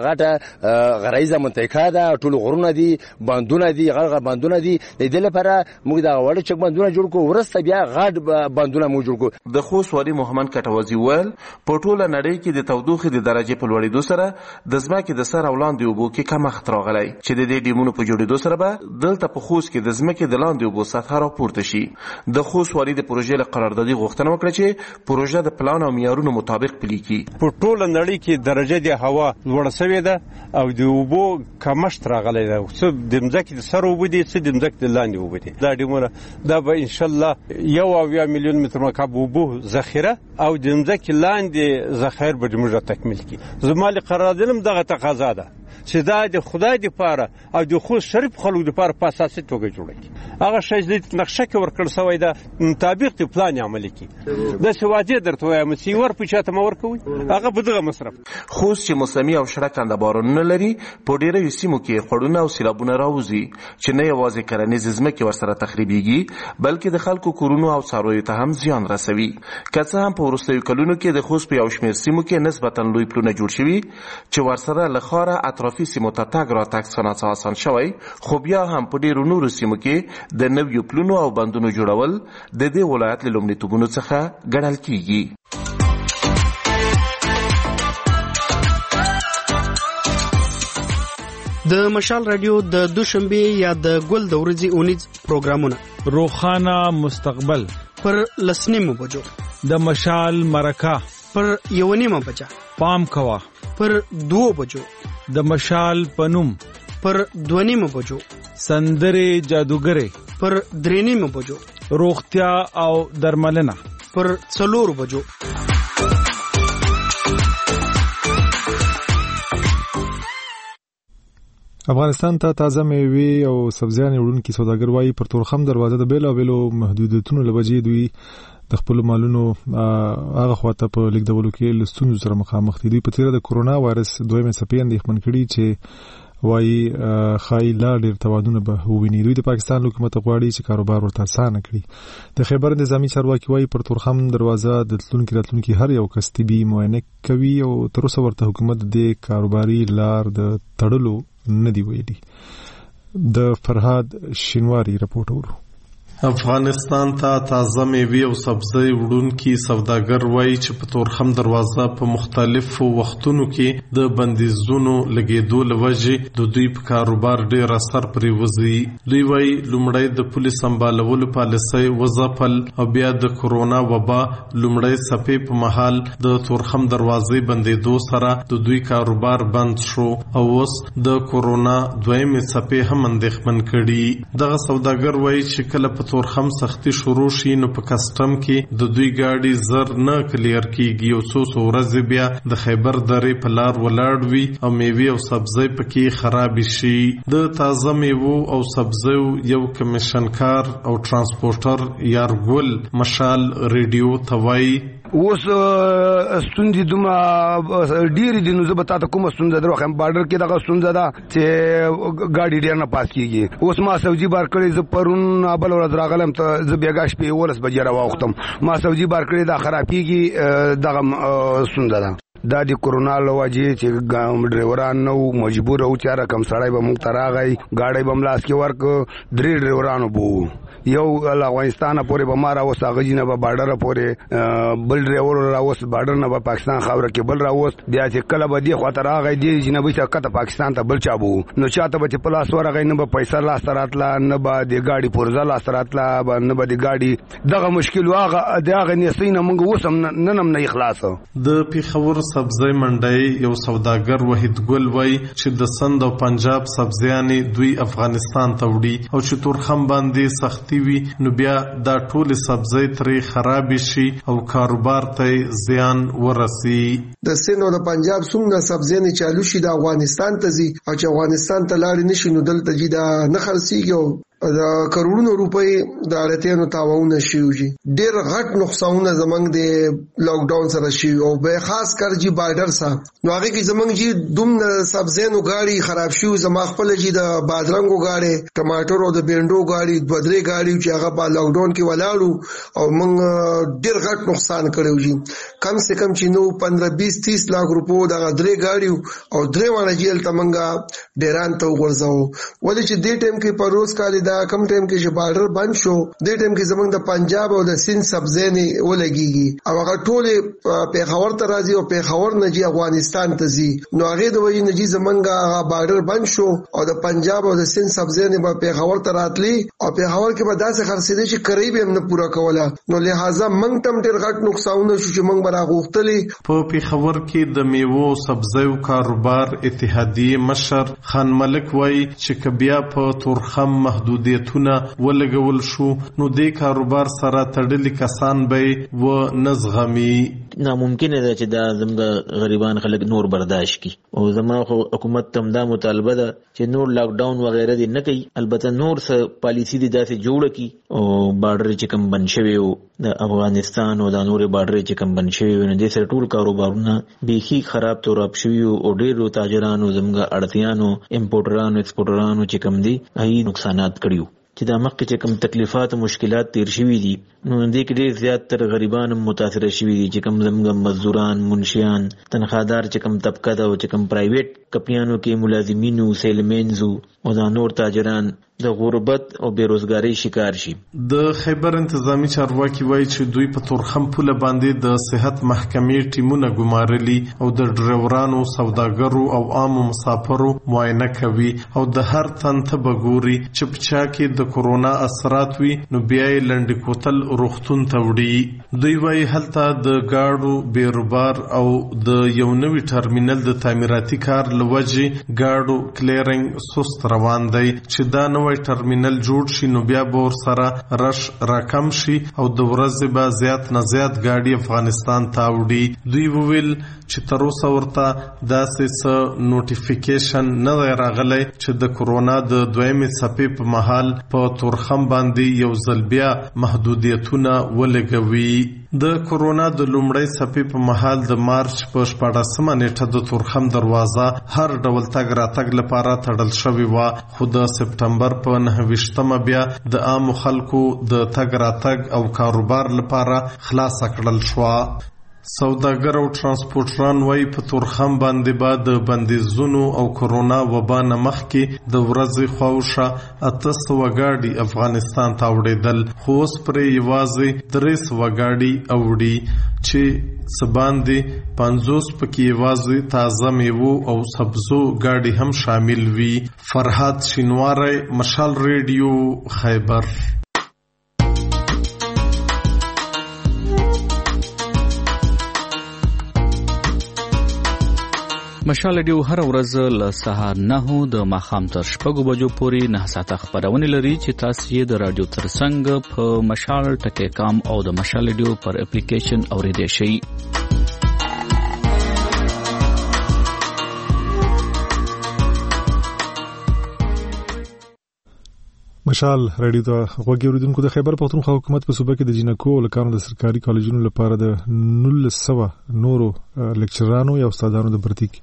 غټه غرایزه منطقه ده، ټول غرونه دي، بندونه دي، غړ غړ بندونه دي. د دې لپاره موږ د وړ چک بندونه جوړ کړو، ورسته بیا غټ بندونه موږ جوړ کړو. د خوست والي محمد کټوازي ویل په ټوله نړۍ کې د تودوخې د درجې په لوړېدو سره د ځمکې د سر او لاندې اوبو کې کمښت راغلی چې د دې ډیمونو په جوړېدو سره به دلته په خوست کې د ځمکې د لاندې اوبو سطحه راپورته شي. د خوست والي د پروژې له قراردادي غوښتنه وکړه چې پروژه د پلان او معیارونو مطابق پلي کړي. په ټوله نړۍ کې درجه د هوا لوړه شوې ده او د اوبو کمښت راغلی ده. څه د ځمکې د سر اوبه دي، څه د ځمکې د لاندې اوبه دي. دا ډیمونه دا به انشاءالله یو اویا میلیون متر مکعب اوبو ذخیره او د ځمکې لاندې ذخایر به موږ تکمیل کړي. زما له قرارداد هم دغه تقاضا ده چې دا د خدای دپاره او د خوست شریف خلکو دپاره په اساسي توګه جوړه کړي. هغه شی چې نقشه کې ورکړل شوی ده مطابق د پلان عملي کړي. داسې واضح درته وایم چې یو روپۍ چاته مه ورکوئ، هغه په دغه مصرف. خوست چې موسمي او شړه کنده بارانونه لري، په ډېرو سیمو کې خوړونه او سیلابونه راوځي چې نه یوازې کرنیزې ځمکې ورسره تخریبېږي بلکې د خلکو کورونو او څارویو ته هم زیان رسوي. که څه هم په وروستیو کلونو کې د خوست په یو شمېر سیمو کې نسبتا لوی پلونه جوړ شوي چې ورسره له ښاره اطرافي سیمو ته تګ راتګ څه ناڅه اسان شوی، خو بیا هم په ډېرو نورو سیمو کې د نویو پلونو او بندونو جوړول د دې ولایت له لومړیتوبونو څخه ګڼل کیږي. د مشال رادیو د دوشنبه یا د ګل د ورځې اونیز پروګرامونه روخانه مستقبل پر لسنیمو بجو، د مشال مرکه پر یونیمه بجا، پام کوا پر دو بجو، د مشال پنوم پر دونیمه بجو، سندره جادوګره پر درینیمه بجو، روغتیا او درملنه پر څلور بجو. افغانستان ته تازه میوې او سبزیان وړونکي سوداګر وایي پر تورخم دروازه د بیلابیلو محدودیتونو له وجې دوی د خپل مالونو هغه خواته په لیږدولو کې له ستونزو سره مخامخ دي. دوی په تیره د کرونا وایرس دویمې څپې اندېښمن کړي چې وایي ښایي لا ډېر تاوانونه به وویني. دوی د پاکستان حکومت غواړي چې کاروبار ورته اسانه کړي. د خیبر نظامي چارواکي وایي پر تورخم دروازه د تلونکي راتلونکي هر یو کس طبي معاینه کوي او تر اوسه ورته حکومت د کاروباري لار د تړلو نه دی ویلي. د فرهاد شینواری رپورټ ورو. افغانستان ته تازه میوې او سبزی وړونکي سوداګر وایي چې په تورخم دروازه په مختلفو وختونو کې د بندیزونو لګېدو له وجې د دوی په کاروبار ډېر اثر پرې وځي. دوی وایي لومړی د پولې سمبالولو پالیسۍ وځپل او بیا د کرونا وبا لومړی څپې په مهال د تورخم دروازې بندېدو سره د دوی کاروبار بند شو او اوس د کرونا دویمې څپې هم اندېښمن کړي. دغه سوداګر وایي چې کله په تورخم سختی شروع شي نو په کسټم کې د دوی گاډي زر نه کلیر کیږي او څو څو ورځې بیا د خیبر درې په لار ولاړ وي او میوې او سبزی پکې خراب شي. د تازه میوو او سبزیو یو کمیشنکار او ترانسپورټر یارګل مشال ریډیو ته وایي اوس ستوندې دومره ډېرې دي نو زه به تا ته کومه ستونزه در وښیم. بارډر کې دغه ستونزه ده چې ګاډي ډېر نه پاس کېږي. اوس ما سبزي بار کړې، زه پرون بله ورځ راغلم ته زه بېګا شپې یولس بجې راواوښتم، ما سبزي بار کړې دا خرابېږي، دغه ستونزه ده. دا د کرونا له وجې چې ډریوران نه وو، مجبور وو چې هر رقم سړی به موږ ته راغی، ګاډی به ملاس کې ورکړ. درې ډریورانو به وو، یو له افغانستانه پورې به ما راوست، هغه جي نه به بارډره پورې بل ډریور راوست، بارډر نه به پاکستان خاوره کې بل راوست. بیا چې کله به دې خواته راغی دې جي نه به کته پاکستان ته بل چا به وو، نو چا ته به چې په لاس ورغی نه به پیسه لاسته راتله، نه به د ګاډي پرزه لاسته راتله، نه به د ګاډي دغه مشکل و. هغه د هغه نیستۍ نه موږ اوس هم نن هم نه خلاصو. د پېښور سبزی منډی یو سوداګر وحید ګل وای چې د سند او پنجاب سبزیانې دوی افغانستان ته وړي او چې تورخم باندې سختي وي نو بیا دا ټول سبزی ترې خراب شي او کاروبار ته زیان ورسي. د سند او د پنجاب څومره سبزیانې چالو شي د افغانستان ته ځي او چې افغانستان ته لاړ نشي نو دلته جی دا نه خرڅيږي او د کروڑونو روپۍ د اړتیانو تاوونه شوي. ډېر غټ نقصانونه زمنګ د لاک ډاون سره شوي او به خاص کر جی بارډر سره نو هغه کې زمنګ جی دوم سبزیانو گاډي خراب شوي، زما خپل جی د بادرنګو گاډي، ټماټر او د بینډو گاډي، دوه درې گاډي چې هغه په لاک ډاون کې ولاړو او موږ ډېر غټ نقصان کړو جی. کم سے کم چې نو پندرہ بیس تیس لاک روپو د درې گاډي او درې وانه جیل تمنګا ډیران ته ورځاو. ولې چې دې ټیم کې په روز کال دا کم ټیم کې چې بارډر بند شو دې ټیم کې زمونږ د پنجاب او د سند سبزیانې ولګيږي او هغه ټول پیښور ته راځي او پیښور نه جي افغانستان ته ځي، نو هغه د وجې نه جي زمونږ هغه بارډر بند شو او د پنجاب او د سند سبزیانې په پیښور ته راتلي او پیښور کې به داسې خرڅېدې چې قریب هم نه پوره کوله، نو لہذا موږ تم ډېر غټ نقصانونه شو چې موږ به راغوښتلې. په پیښور کې د میوو سبزیو کاروبار اتحادیې مشر خان ملک وایي چې بیا په تورخم محدودیتونه ولګول شو نو د کاروبار سره تړلي کسان به و نزغمي. ناممکنه ده چې دا زموږ غریبان خلک نور برداشت کی او زما خو حکومت تم دا مطالبه ده چې نور لاک ډاون وغیرہ دې نه کوي، البته نور څه پالیسی دې داسې جوړه کی او بارډر چې کم بند شوی او د افغانستان او د نور بارډر چې کم بند شوی نو دې سره ټول کاروبارونه بیخي خراب توراب شوی او ډېرو تاجرانو زموږ اړتیانو امپورټرانو ایکسپورټرانو چې کم دي هغه نقصانات کړیو چې دا مخکې چې کوم تکلیفات او مشکلات تیر شوي دي نو دې کې ډېر زیات تر غریبان متاثر شوي دي چې کوم زموږ مزدوران، منشیان، تنخوادار چې کوم طبقه ده او چې کوم پرایویټ کمپنیانو کې ملازمینو، سیلمینز او دا نور تاجران د غربت او بیروزګاری شکار شي. د خیبر انتظامی چارواکي وایي چې دوی په تورخم پوله باندې د صحت محکمې ټیمونه ګمارلي او د ډریورانو، سوداګرو او عامو مسافرو معاینه کوي او د هر تن ته بګوري چې په چا کې د کرونا اثرات وي نو بیا یې لنډ کوتل روغتون ته وړي. دوی وایي هلته د ګاډو بیروبار او د یو نوي ټرمینل د تعمیراتي کار لوجې ګاډو کلیرنګ سست روان دی چې دا نوی ټرمینل جوړ شي نو بیا به ورسره رش راکم شي او د ورځې به زیات نه زیات ګاډي افغانستان ته وړي. دوی وویل چې تر اوسه ورته داسې څه نوټیفیکیشن نه دی راغلی چې د کرونا د دویمې څپې په مهال په تورخم باندې یو ځل بیا محدودیتونه ولګوي. د کرونا د لومړۍ څپې په مهال د مارچ په شپاړسمه نیټه د تورخم دروازه هر ډول تګ راتګ لپاره تړل شوې وه، خو د سپټمبر په نهه ویشتمه بیا د عامو خلکو د تګ راتګ او کاروبار لپاره خلاصه کړل شوه. سوداګر او ترانسپورټران وایي په تورخم باندې به د بندیزونو او کرونا وبا نه مخکې د ورځې خواوشه اته سوه ګاډي افغانستان ته وړېدل، خو اوس پرې یوازې درې سوه ګاډي اوړي چې څه باندې پنځوس پکې یوازې تازه میوو او سبزو ګاډي هم شامل وي. فرهاد شینواری، مشال ریډیو، خیبر. مشال ریډیو هر ورځ له سهار نهو د ماښام تر شپږو بجو پورې نه ساعته خپرونه لري چې تاسو یې د رادیو ترڅنګ په مشال ټکی کام او د مشال ریډیو پر اپلیکیشن اوریدئ شئ. مشال رادیو ته غوږی اوریدونکو د خیبر پختونخوا حکومت په صوبه کې د جنکو لکانو د سرکاري کالجونو لپاره د نولس سوه نورو لیکچرانو یا استادانو د برتیک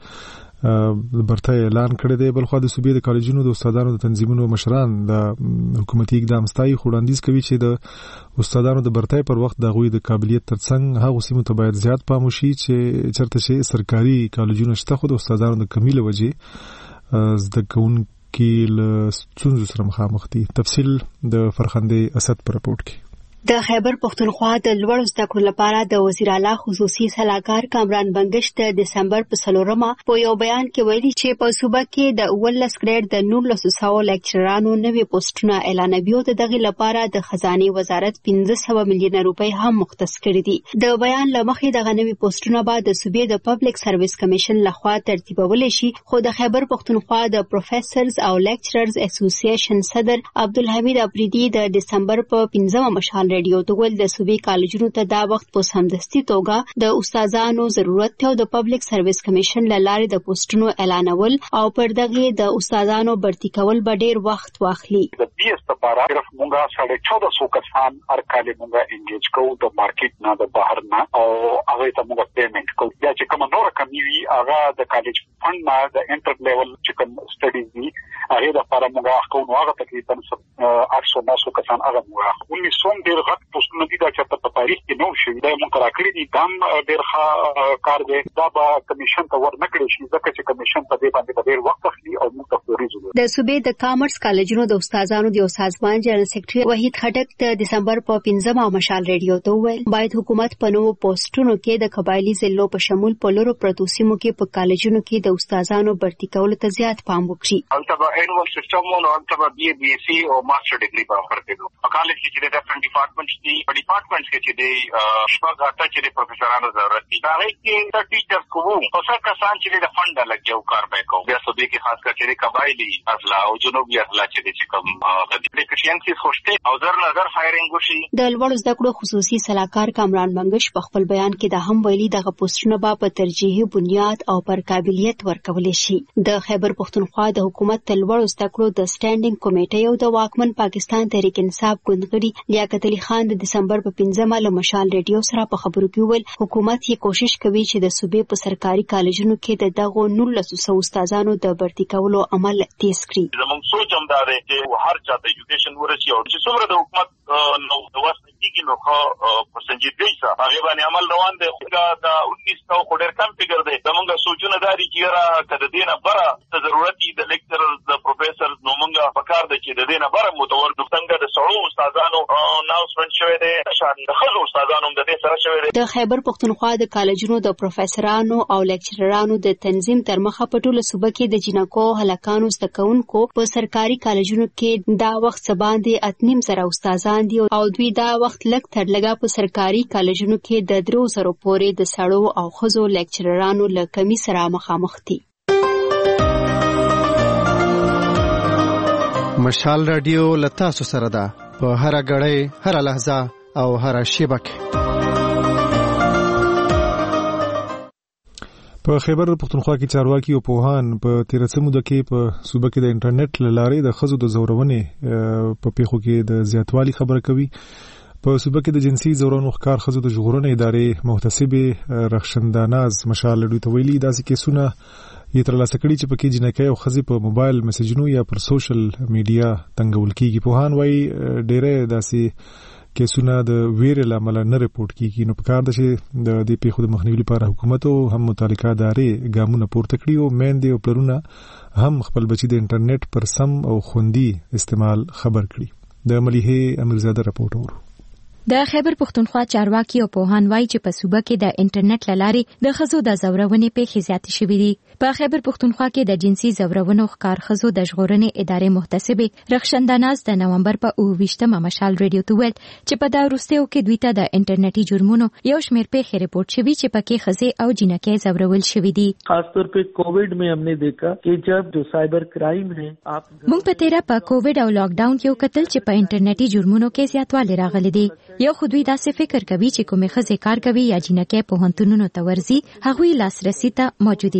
د برتای اعلان کړی دی. بلخو د صوبې د کالجونو د استادانو د تنظیمونو مشران د حکومتي اقدام ستایي وړاندیز کوي چې د استادانو د برتای پر وخت د غوي د قابلیت ترڅنګ هغه سیمو ته باید زیات پام وشي چې چرته چې سرکاري کالجونو شته خو د استادانو د کمی له وجې زده کوونکي کې له ستونزو سره مخامخ دي. تفصیل د فرخندې اسد پر رپورټ کې. د خیبر پختونخوا د لوړ زده کړو لپاره د وزیر اعلی خصوصي سلاکار کامران بنگش د دسمبر په څلورمه په یو بیان کې ویلي چې په صوبه کې د اولس ګریډ د نولس سوه لیکچرانو نوي پوسټونه اعلانوي او دغه لپاره د خزانه وزارت پنځه سوه میلیونه روپۍ هم مختص کړي دي. د بیان لمخې دغه نوي پوسټونه به د صوبې د پبلک سرویس کمیشن لخوا ترتیبول شي، خو د خیبر پختونخوا د پروفیسرز او لیکچررز اسوسییشن صدر عبدالحمید افریدي د دسمبر په پنځمه مشال ریډیو ته ول د صوبې کالجونو ته دا وخت په سمدستي توګه د استادانو ضرورت ته د پبلک سرویس کمیشن لاره د پوسټونو اعلانول او پر دغه د استادانو برتی کول به ډیر وخت واخلي. د بي اس لپاره صرف مونږه ساڑھے چودہ سو کسان هر کال مونږه انګیج کوو د مارکیټ نه د بهر نه او هغه ته مونږه پیمنٹ کوو. بیا چې کوم نور کمی وي هغه د کالج فند نه د انټر لیول چې کوم سټډیز دي هغه د لپاره مونږه کوو. هغه تقریبا آठ سو نو سو کسان هغه مونږه انیس سو ډیر غټ پوسټونه دي دا چې په تاریخ کې نو شوي دا مونږ راکړي دي. دام ډیر ښه کار دی. دا به کمیشن ته ورنکړي شي ځکه چې کمیشن په دې باندې ډیر وخت اخلي او موږ ته فوري ضرورت. د صوبې د کامرس کالجونو د استادانو د سازمان جنرال سیکریټري وحید خټک د دسمبر په پنځمه مشال ریډیو ته وویل باید حکومت په نوو پوسټونو کې د قبایلی ضلعو په شمول په لورو پرتو سیمو کې په کالجونو کې د استادانو برتی کولو ته زیات پام وکړي. هلته به انوال سیستم او هلته به بي بي سي او ماستر ډیګري په ورکړي. په کالج کې چې د ډیفرنٹ ډپارټمنټس دي په ډپارټمنټس کې چې د شپږ اته چې د پروفیسورانو ضرورت دي دا هغه کې د ټیچرز کوو او څه کسان چې د فند لګیو کار به کوو. بیا صوبې کې خاص کر چې قبایلی اضلاع او جنوبي اضلاع چې د کوم د اپلیکیشنز خوشته او زر نظر فایرینګ وشي. د لوړ زده کړو خصوصي سلاکار کامران بنگش په خپل بیان کې د هم ویلي دغه پوسټونه به په ترجیحي بنیاد او پر قابلیت ورکول شي. د خیبر پختونخوا د حکومت د لوړ زده کړو د سټانډینګ کمیټې او د واکمن پاکستان تحریک انصاف ګوندغړي لیاقت علي خان د دسمبر په پنځمه له مشال ریډیو سره په خبرو کې ویل حکومت یې کوشش کوي چې د صوبې په سرکاري کالجونو کې د دغو نولس سوه استادانو د برتی کولو عمل تیز کړي. زموږ سوچ هم دا دی چې هر چا ته ایجوکیشن ورسي او چې څومره د حکومت نو د واسطه کېږي نو خو په سنجیدګۍ سره هغه باندې عمل روان دی. دا انیس سوه خو ډېر کم فګر دی. زموږ سوچونه دا دي چې یاره که د دې نه بره څه ضرورت وي د لیکچررز د پروفیسرز نو موږ په کار ده چې د دې نه بره متور څنګه د سړو استادانو اناونسمنټ شوی دی شان د ښځو استادانو د دې سره شوی دی. د خیبر پختونخوا د کالجونو د پروفیسورانو او لیکچررانو د تنظیم تر مخه په ټوله صوبه کې د جنکو هلکانو زده کوونکو په سرکاري کالجونو کې دا وخت څه باندې اتنیم زره استادان دي او دوی دا وخت لږ تر لږه په سرکاري کالجونو کې د درو زرو پورې د سړو او ښځو لیکچررانو له کمی سره مخامخ دي. مشال رادیو لتاسو سره ده په هر غړې هر لحظه او هر شیبه کې. په خیبر پختونخوا کې چارواکي او پوهان په تیرڅه موده کې په صوبه کې د انټرنیټ لارې د ښځو د زورونې په پیښو کې د زیاتوالي خبره کوي. په صوبه کې د جنسي زورونو ښکار ښځو د ژغورنې ادارې محتسبه رخشنداناز مشال لډو ته ویلي داسې کیسونه یې ترلاسه کړي چې پکې جنکۍ او ښځې په موبایل میسجونو یا پر سوشل میډیا تنګول کیږي. پوهان وایي ډېرې داسې کیسونه د ویرې له امله نه ریپورټ کیږي. نو پکار ده چې د دې پیښو د مخنیوي لپاره حکومت او هم متعلقه ادارې ګامونه پورته کړي او میندې او پلرونه هم خپل بچي د انټرنیټ پر سم او خوندي استعمال خبر کړي. د ملیحه امیرزاده راپورټ ورو. د خیبر پختونخوا چارواکي او پوهان وایي چې په صوبه کې د انټرنیټ لارې د ښځو د زورونې پیښې زیاتې شوې دي. په خیبر پختونخوا کې د جنسي زورونو ښکار ښځو د ژغورنې ادارې محتسبه رخشنداناز د نومبر په اوه ویشتمه مشال ریډیو ته ویل چې په دا وروستیو کې دوی ته د انټرنیټي جرمونو یو شمېر پیښې ریپورټ شوي چې پکې ښځې او جنکۍ زورول شوي دي. خاص طور په کووډ में हमने देखा कि जब जो साइबर क्राइम है आप موږ په تیره په کووډ او لاک ډاون کې وکتل چې په انټرنیټي جرمونو کې زیاتوالی راغلی دی. یو خو دوی داسې فکر کوي چې کومې ښځې کار کوي یا جنکۍ پوهنتونونو ته ورځي هغوی لاسرسي ته موجود دي.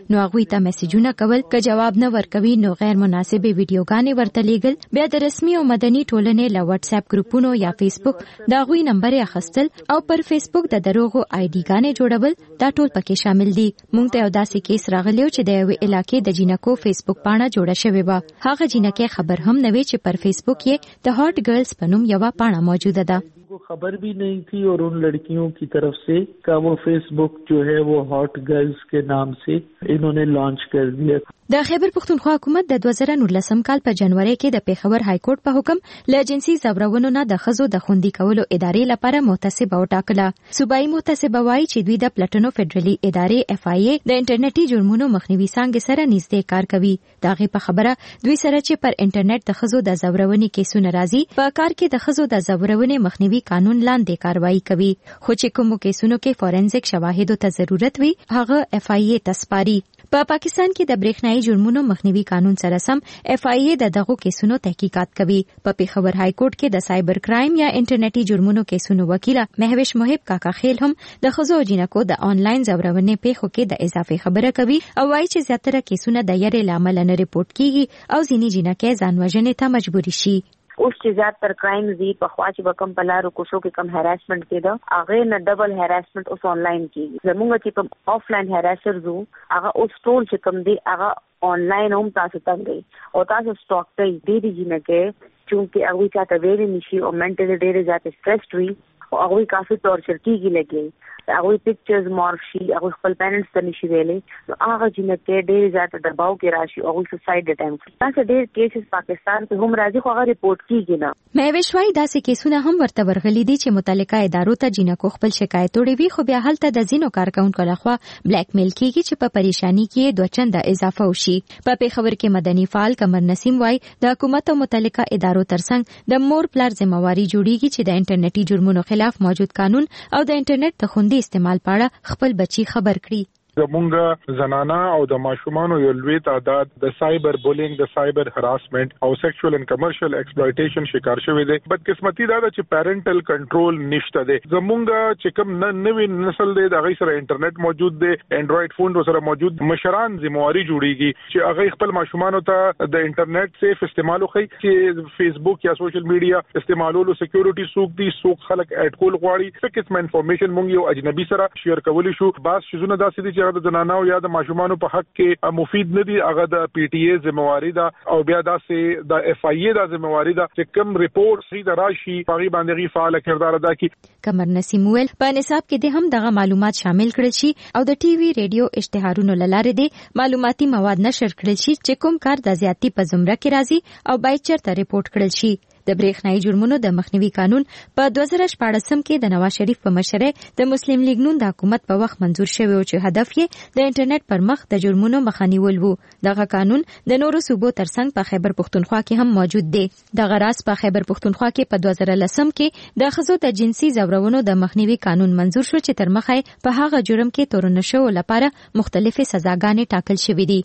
نو هغوی ته میسجونه کول که جواب نه ورکوي نو غیر مناسبه ویډیوګانې ورته لیږل بیا د رسمي او مدني ټولنې له واتس اپ ګروپونو یا فیسبوک د هغوی نمبر اخیستل او پر فیسبوک د دروغو آی ډي ګانې جوړول دا ټول پکې شامل دي. موږ ته یو داسې کیس راغلی چې د یوې علاقې د جینکو فیسبوک پاڼه جوړه شوې وه. هغه جینکې خبر هم نه وي چې پر فیسبوک یې د هاٹ گرلز په نوم یوه پاڼه موجوده ده. खबर भी नहीं थी और उन लड़कियों की तरफ से का वो फेसबुक जो है वो हॉट गर्ल्स के नाम से इन्होंने लॉन्च कर दिया. د خیبر پښتونخوا حکومت د دوه زره نولسم کال په جنوري کې د پیښور های کورټ په حکم له جنسي زورونو نه د ښځو د خوندي کولو ادارې لپاره محتسبه وټاکله. صوبایي محتسبه وایي چې دوی د پلټنو فدرالي ادارې اف آی ای د انټرنیټي جرمونو مخنیوي څانګې سره نږدې کار کوي. د هغې په خبره دوی سره چې پر انټرنیټ د ښځو د زورونې کیسونه راځي په کار کې د ښځو د زورونې مخنیوي قانون لاندې کاروایی کوي، خو چې کومو کیسونو کې فورنزیک شواهدو ته ضرورت وي هغه اف آی ای تسپاري. په پاکستان کې د برېښنايي جرمونو مخنیوي قانون سره سم اف آی ای د دغو کیسونو تحقیقات کوي. په پیښور های کورټ کې د سایبر کرایم یا انټرنیټي جرمونو کیسونو وکیله مهوش محب کاکا خیل هم د ښځو او جینکو د آنلاین زورونې پیښو کې د اضافه خبره کوي او وایي چې زیاتره کیسونه د یری لامل نه ریپورت کیږي او ځینې جینکې ځان وژنې ته مجبوري شي. اوس چې زیاتر کرایم زی په خوا چې به کم په لارو کوڅو کې کم هراسمنټ کېده هغه نه ډبل هراسمنټ اوس آنلاین کېږي. زموږ چې کوم آفلاین هراسر زو هغه اوس ټول چې کم دی هغه آنلاین هم تاسو ته او تاسو سټاک ته دی دی جنګه چونکه هغه چاته ویلې نشي او منټلی ډېر زیات سټرېس وي او هغه کافي ټورچر کېږي لګي هغه پکچرز مارک شي هغه خپل پیرنټس ته نشي ویلې نو هغه جنګه ډېر زیات دباو کې راشي او سوسایډ اټیمپټ تاسو ډېر کیسز پاکستان ته هم راځي خو هغه ریپورت کیږي نه. مهوش وايي داسې کیسونه هم ورته ورغلي دي چې متعلقه ادارو ته جنکو خپل شکایت وړي وي خو بیا هلته د زینو کارکونکو لخوا بلیک میل کیږي چې په پریشانی کې دوه چنده اضافه وشي. په پیښور کې مدني فعال قمر نسیم وايي د حکومت او متعلقه ادارو ترڅنګ د مور پلار ذمہواری جوړیږي چې د انټرنیټي جرمونو خلاف موجود قانون او د انټرنیټ د خوندي استعمال په اړه خپل بچي خبر کړي. زمونږ زنانا او د ماشومانو یو لوی تعداد د سایبر بولینګ د سایبر هراسمنت او سیکشوال اند کمرشل ایکسپلویټیشن شکار شوی دی. بدقسمتي دا چې پیرنټل کنټرول نشته دی. زمونږ چې کوم نوې نسل دی د هغه سره انټرنیټ موجود دی انډراید فون سره موجود مشران ذمہواری جوړیږي چې هغه خپل ماشومانو ته د انټرنیټ سیف استعمال وکړي چې فیسبوک یا سوشل میډیا استعمالولو سکیورټي سوق دي سوق خلک اډ کول غواړي څه قسم انفارمیشن مونږ یو اجنبي سره شیر کولی شو. باز شزونه داسې دي چې د زنانو یا د ماشومانو په حق کې مفید نه دي هغه د پی ټی ای ذمہواری ده او بیا داسې د اف آی ای د ذمہواری ده چې کوم ریپورت سي د راشي پاغي باندې فعال کردار ادا کوي. قمر نسیم ویل په نصاب کې د هم دغه معلومات شامل کړل شي او د ټي وي ریډیو اشتهارونو لاره دي معلوماتي مواد نشر کړل شي چې کوم کار د زیاتی په زمره کې راځي او باید چرته ریپورت کړل شي. د برېښنايي جرمونو د مخنیوي قانون په دوه زره شپاړسم کې د نواز شریف په مشرۍ د مسلم لیگ نون د حکومت په وخت منزور شوی او چې هدف یې د انټرنیټ پر مخ د جرمونو مخه نیول وو. دغه قانون د نورو صوبو ترڅنګ په خیبر پښتونخوا کې هم موجود دی. دغه راز په خیبر پښتونخوا کې په دوه زره لسم کې د ښځو د جنسي زورونو د مخنیوي قانون منزور شو چې تر مخه په هغه جرم کې تورن شو لپاره مختلفې سزاګانې ټاکل شوې دي.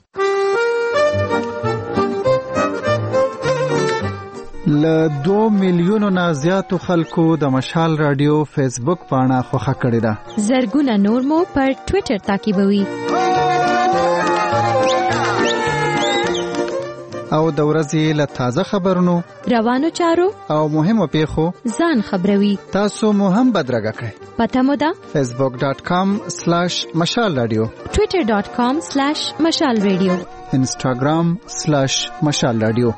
ل دوه میلیونو نه زیاتو خلکو د مشال رادیو فیسبوک پاڼه خوښه کړې ده. زرګونه نور مو پر ټوئیټر تعقیبوي او د ورځې له تازه خبرونو روانو چارو او مهمو پیښو ځان خبروي. تاسو مو هم بدرګه کړئ. پته مو ده facebook dot com slash مشال رادیو twitter dot com slash مشال رادیو instagram slash مشال رادیو.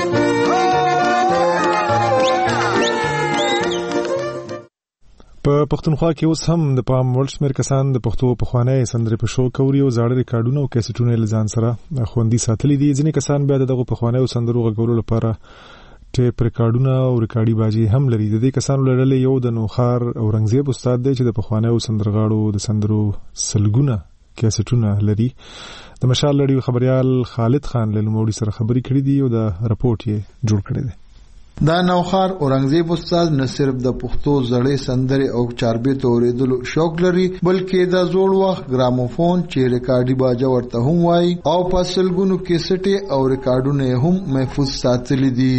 په پښتونخوا کې اوس هم د پام وړ شمېر کسان د پښتو پخوانۍ سندرې په شو کوري او زاړه ریکارډونه او کیسټونه له ځان سره خوندي ساتلي دي. ځینې کسان بیا دغه پخوانۍ سندرو غږولو لپاره ټیپ ریکارډونه او ریکارډي باجی هم لري. د دې کسانو لړلې یو د نوخار اورنګزیب استاد دی چې د پخوانۍ سندرغاړو د سندرو سلګونه کیسټونه لري. د مشال لړیو خبريال خالد خان له نوموړي سره خبري کړې دي او د راپورټ یې جوړ کړی دی. دا نوخار اورنګزیب استاد نه صرف د پښتو زړې سندرې او چاربیتو اوریدلو شوق لري بلکې د زوړ وخت ګراموفون چې ریکارډي باجه ورته هم وایي او په سلګونو کیسټي او ریکارډونه هم محفوظ ساتلي دي.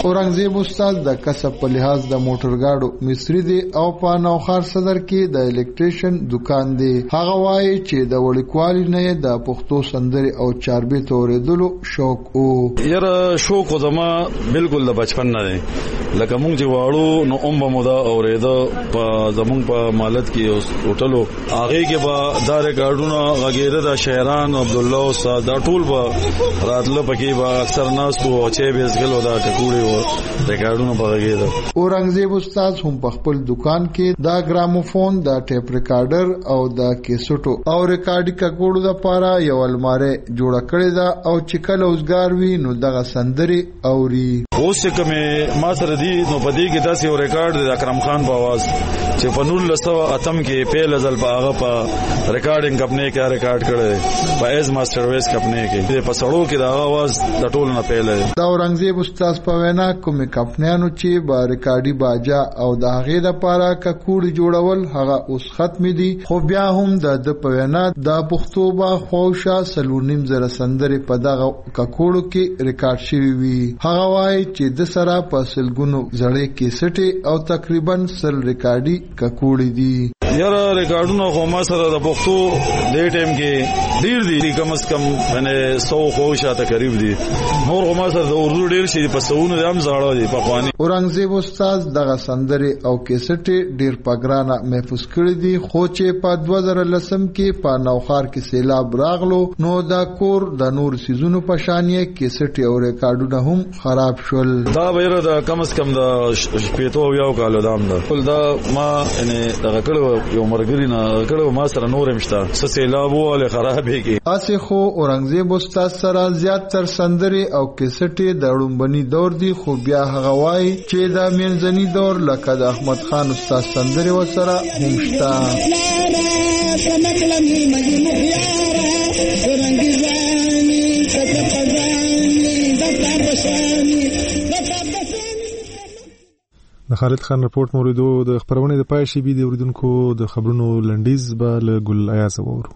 اورنګزیب استاد د کسب په لحاظ د موټرګاډو مصری دی او په نوخار صدر کې د الکتریشن دکان دی. هغه وایي چې د وړکوالي نه د پښتو سندري او چاربیت اوریدلو شوق او یره شوق زما بالکل د بچپن نه دی. لکه مونږ چې واړو نو اوم به مودا اوریدو په زمونږ په مالت کې هوټلو هغه کې به دا ریکارډونه غږیده د شاعران عبد الله استاد دا ټول به راتله پکې به اکثر ناس او چې بیسګلو دا ټکوړي و ریکارډونه به غږیده. اورنګزیب استاد هم په خپل دکان کې دا ګراموفون دا ټیپ ریکارډر او دا کیسټو او ریکارډي کګوړو د پاره یو الماره جوړه کړې ده او چې کله اوسګار وی نو دغه سندري اوري. اوس کومه ما سره دی نو پدې کې داسې یو ریکارډ د اکرم خان په आवाज چې په نور لسو اتم کې پیل ازل په هغه په ریکارډینګ کمپنی کې ریکارډ کړی په ایز ماستر ویس کمپنی کې په سړو کې دا आवाज د ټول نه پیل دی. دا اورنګزیب استاد په وینا کومه کمپنیانو چې با ریکارډي باجا او د هغه د پاره ککوړي جوړول هغه اوس ختم دي خو بیا هم د په وینا د پښتو با خوشا سلونیم زره سندري په دغه ککوړو کې ریکارډ شوی وي. هغه وایي چې د سره په سلګونو زړې کیسټي او تقریبا سل ریکارډي ککوړي دي. یاره ریکارډونه خو ما سره د پښتو د ټیم کې ډیر دي کم از کم باندې سو خو شاته قریب دي. نور خو ما سره د اردو ډیر شي په سونو هم زړه دي په خواني. اورنګزیب استاد دغه سندري او کیسټي ډیر پګرانه محفوظ کړی دي خو چې په دوه زره لسم کې په نوخار کې سیلاب راغلو نو دا کور د نور سيزونو په شانې کیسټي او ریکارډونه هم خراب شول. دا ویره د کم از کم د شپېتو یو کال دام ده ول دا ما ان دغه کړو یو مرګري نه کړو ما سره نور مشته سیلاب وله خرابېږي. اسه خو اورنګزیب استاد سره زیات تر سندري او کیسټي د اړومبني دور دی خو بیا هغه وایي چې د منځني دور لکه د احمد خان استاد سندري وسره هم شته. د خالد خان رپورت موریدو د خبرونه د پای شي بي د اوریدونکو د خبرونو لنډیز به له ګل ایاز وورو.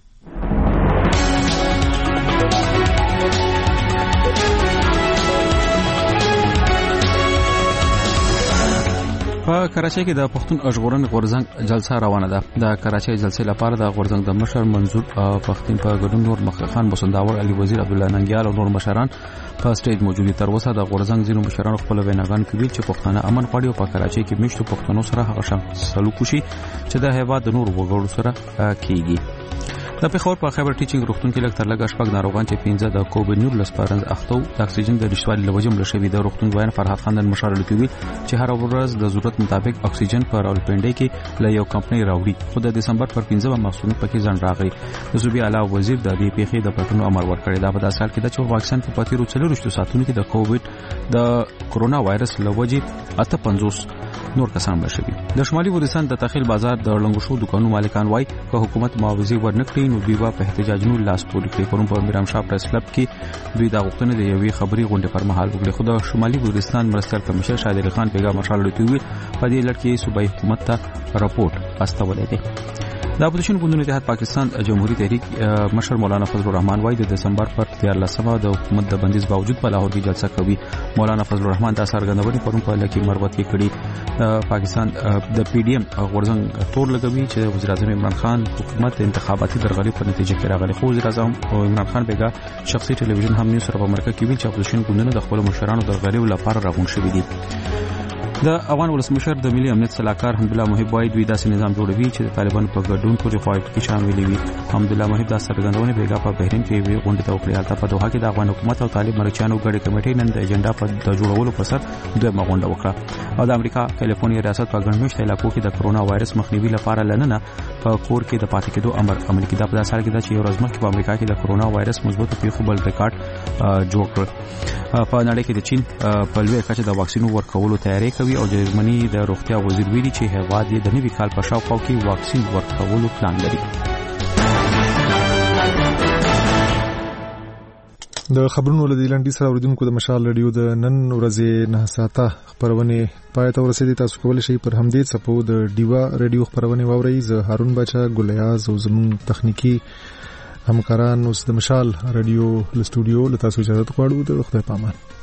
په کراچۍ کې د پښتون ژغورنې غورځنګ جلسه روانه ده. د کراچۍ جلسې لپاره د غورځنګ د مشر منظور پښتون په ګډون نور مخخان بوسنداور علي وزیر عبد الله ننګیال او نور مشران په سټیج موجود دي. تر اوسه د غورځنګ ځینو مشرانو خپل ویناګان کوي چې پښتانه امن غواړي او په کراچۍ کې مشتو پښتنو سره هغه شان سلوک وشي چې د هیواد د نور وګړو سره کیږي. د پیښور په خیبر ټیچینګ روغتون کې لږ تر لږه شپږ ناروغان چې پنځه د کووډ نولس پرنځ اختو د اکسیجن د نشټوالي له وجې مړه شوي. د روغتون وایي فرحات خان د مشر لیکوي چې هر ورځ د ضرورت مطابق اکسیجن په راولپنډي کې له یو کمپنۍ راوړي خو د دسمبر پر پنځمه محصول پکې ځان راغی. د صوبې اعلی وزیر د دې پیښې د پټونو امر ورکړی. دا په داسې حال کې د چې واکسین په پاتیرو څلورشتو ساعتونو کې د کووډ د کرونا وایرس له وجې اته پنځوس نور کسان مړه شوي. د شمالي وزیرستان د تخیل بازار د لنګوشو دکانو مالکان وایي که حکومت معاوضه ورنکړي نو دوی به په احتجاجونو لاس پورې کړي. پرون په میرام شاه پریس کلب کې دوی د غوښتنې د یوې خبري غونډې پر مهال وکړي. خو د شمالي وزیرستان مرستیال کمشنر شاهد علي خان بیګا مشال لټوي په دې لړ کې صوبایي حکومت ته راپورټ استولې دي. د اپوزیشن ګوندونو اتحاد پاکستان جمهوریت تحریک مشر مولانا فضل الرحمن وایي د دسمبر پر دیارلسمه د حکومت د بندیز باوجود په لاهور کې جلسه کوي. مولانا فضل الرحمن د څرګندونې پرون په لکه مروت کې کړي. پاکستان د پی ډی ایم غورځنګ تور لګوي چې وزیر اعظم عمران خان حکومت انتخاباتي درغلي په نتیجه کې راغلی. خو وزیر اعظم عمران خان بیګا شخصي ټلویزیون هم نیوز سره په مرکه کې ویل چې اپوزیشن ګوندونه د خپل مشرانو درغلي لپاره راغون شوي دي. د افغان ولسمشر د ملي امنیت صلاحکار حمد الله محب وایي دوی داسې نظام جوړوي چې د طالبانو په ګډون ټولې خواهش کې شامل وي. حمد الله محب د څرګندونې بیګا په بحرین کې وی غونډه ته وکړه. حتی په دوحه کې د افغان حکومت او طالب مرچانو ګډه کمیټې نن د ایجنډا په د جوړولو پر سر دویمه غونډه وکړه. او د امریکا کالیفورنیا ریاست په ګڼمشت علاقو کې د کرونا وایرس مخنیوي لپاره لننه په کور کې د پاتې کېدو امر عملي کړ. په داسې حال کې چې یو ورځ مخکې په امریکا کې د کرونا وایرس مثبت پیښو بل ریکارډ جوړ کړ. په نړۍ کې د چین په لوی کچه د واکسینو ورکولو تیاری کوي او جرمني د روغتیا وزیر ویلي چې هیواد یې د نوي کال په شاوخوا کې واکسین ورکولو پلان لري. د خبرونو له لنډي سره اوریدونکو د مشال رادیو د نن ورځې نه ساته خبرونه پای ته ورسېدي. تاسو کولی شئ پر همدې څپو د ډیوا رادیو خبرونه واورئ. زه هارون بچا ګلیاز او زمون تخنیکی همکاران اوس د مشال رادیو له سټوډیو له تاسو اجازه غواړو. د خدای پامان.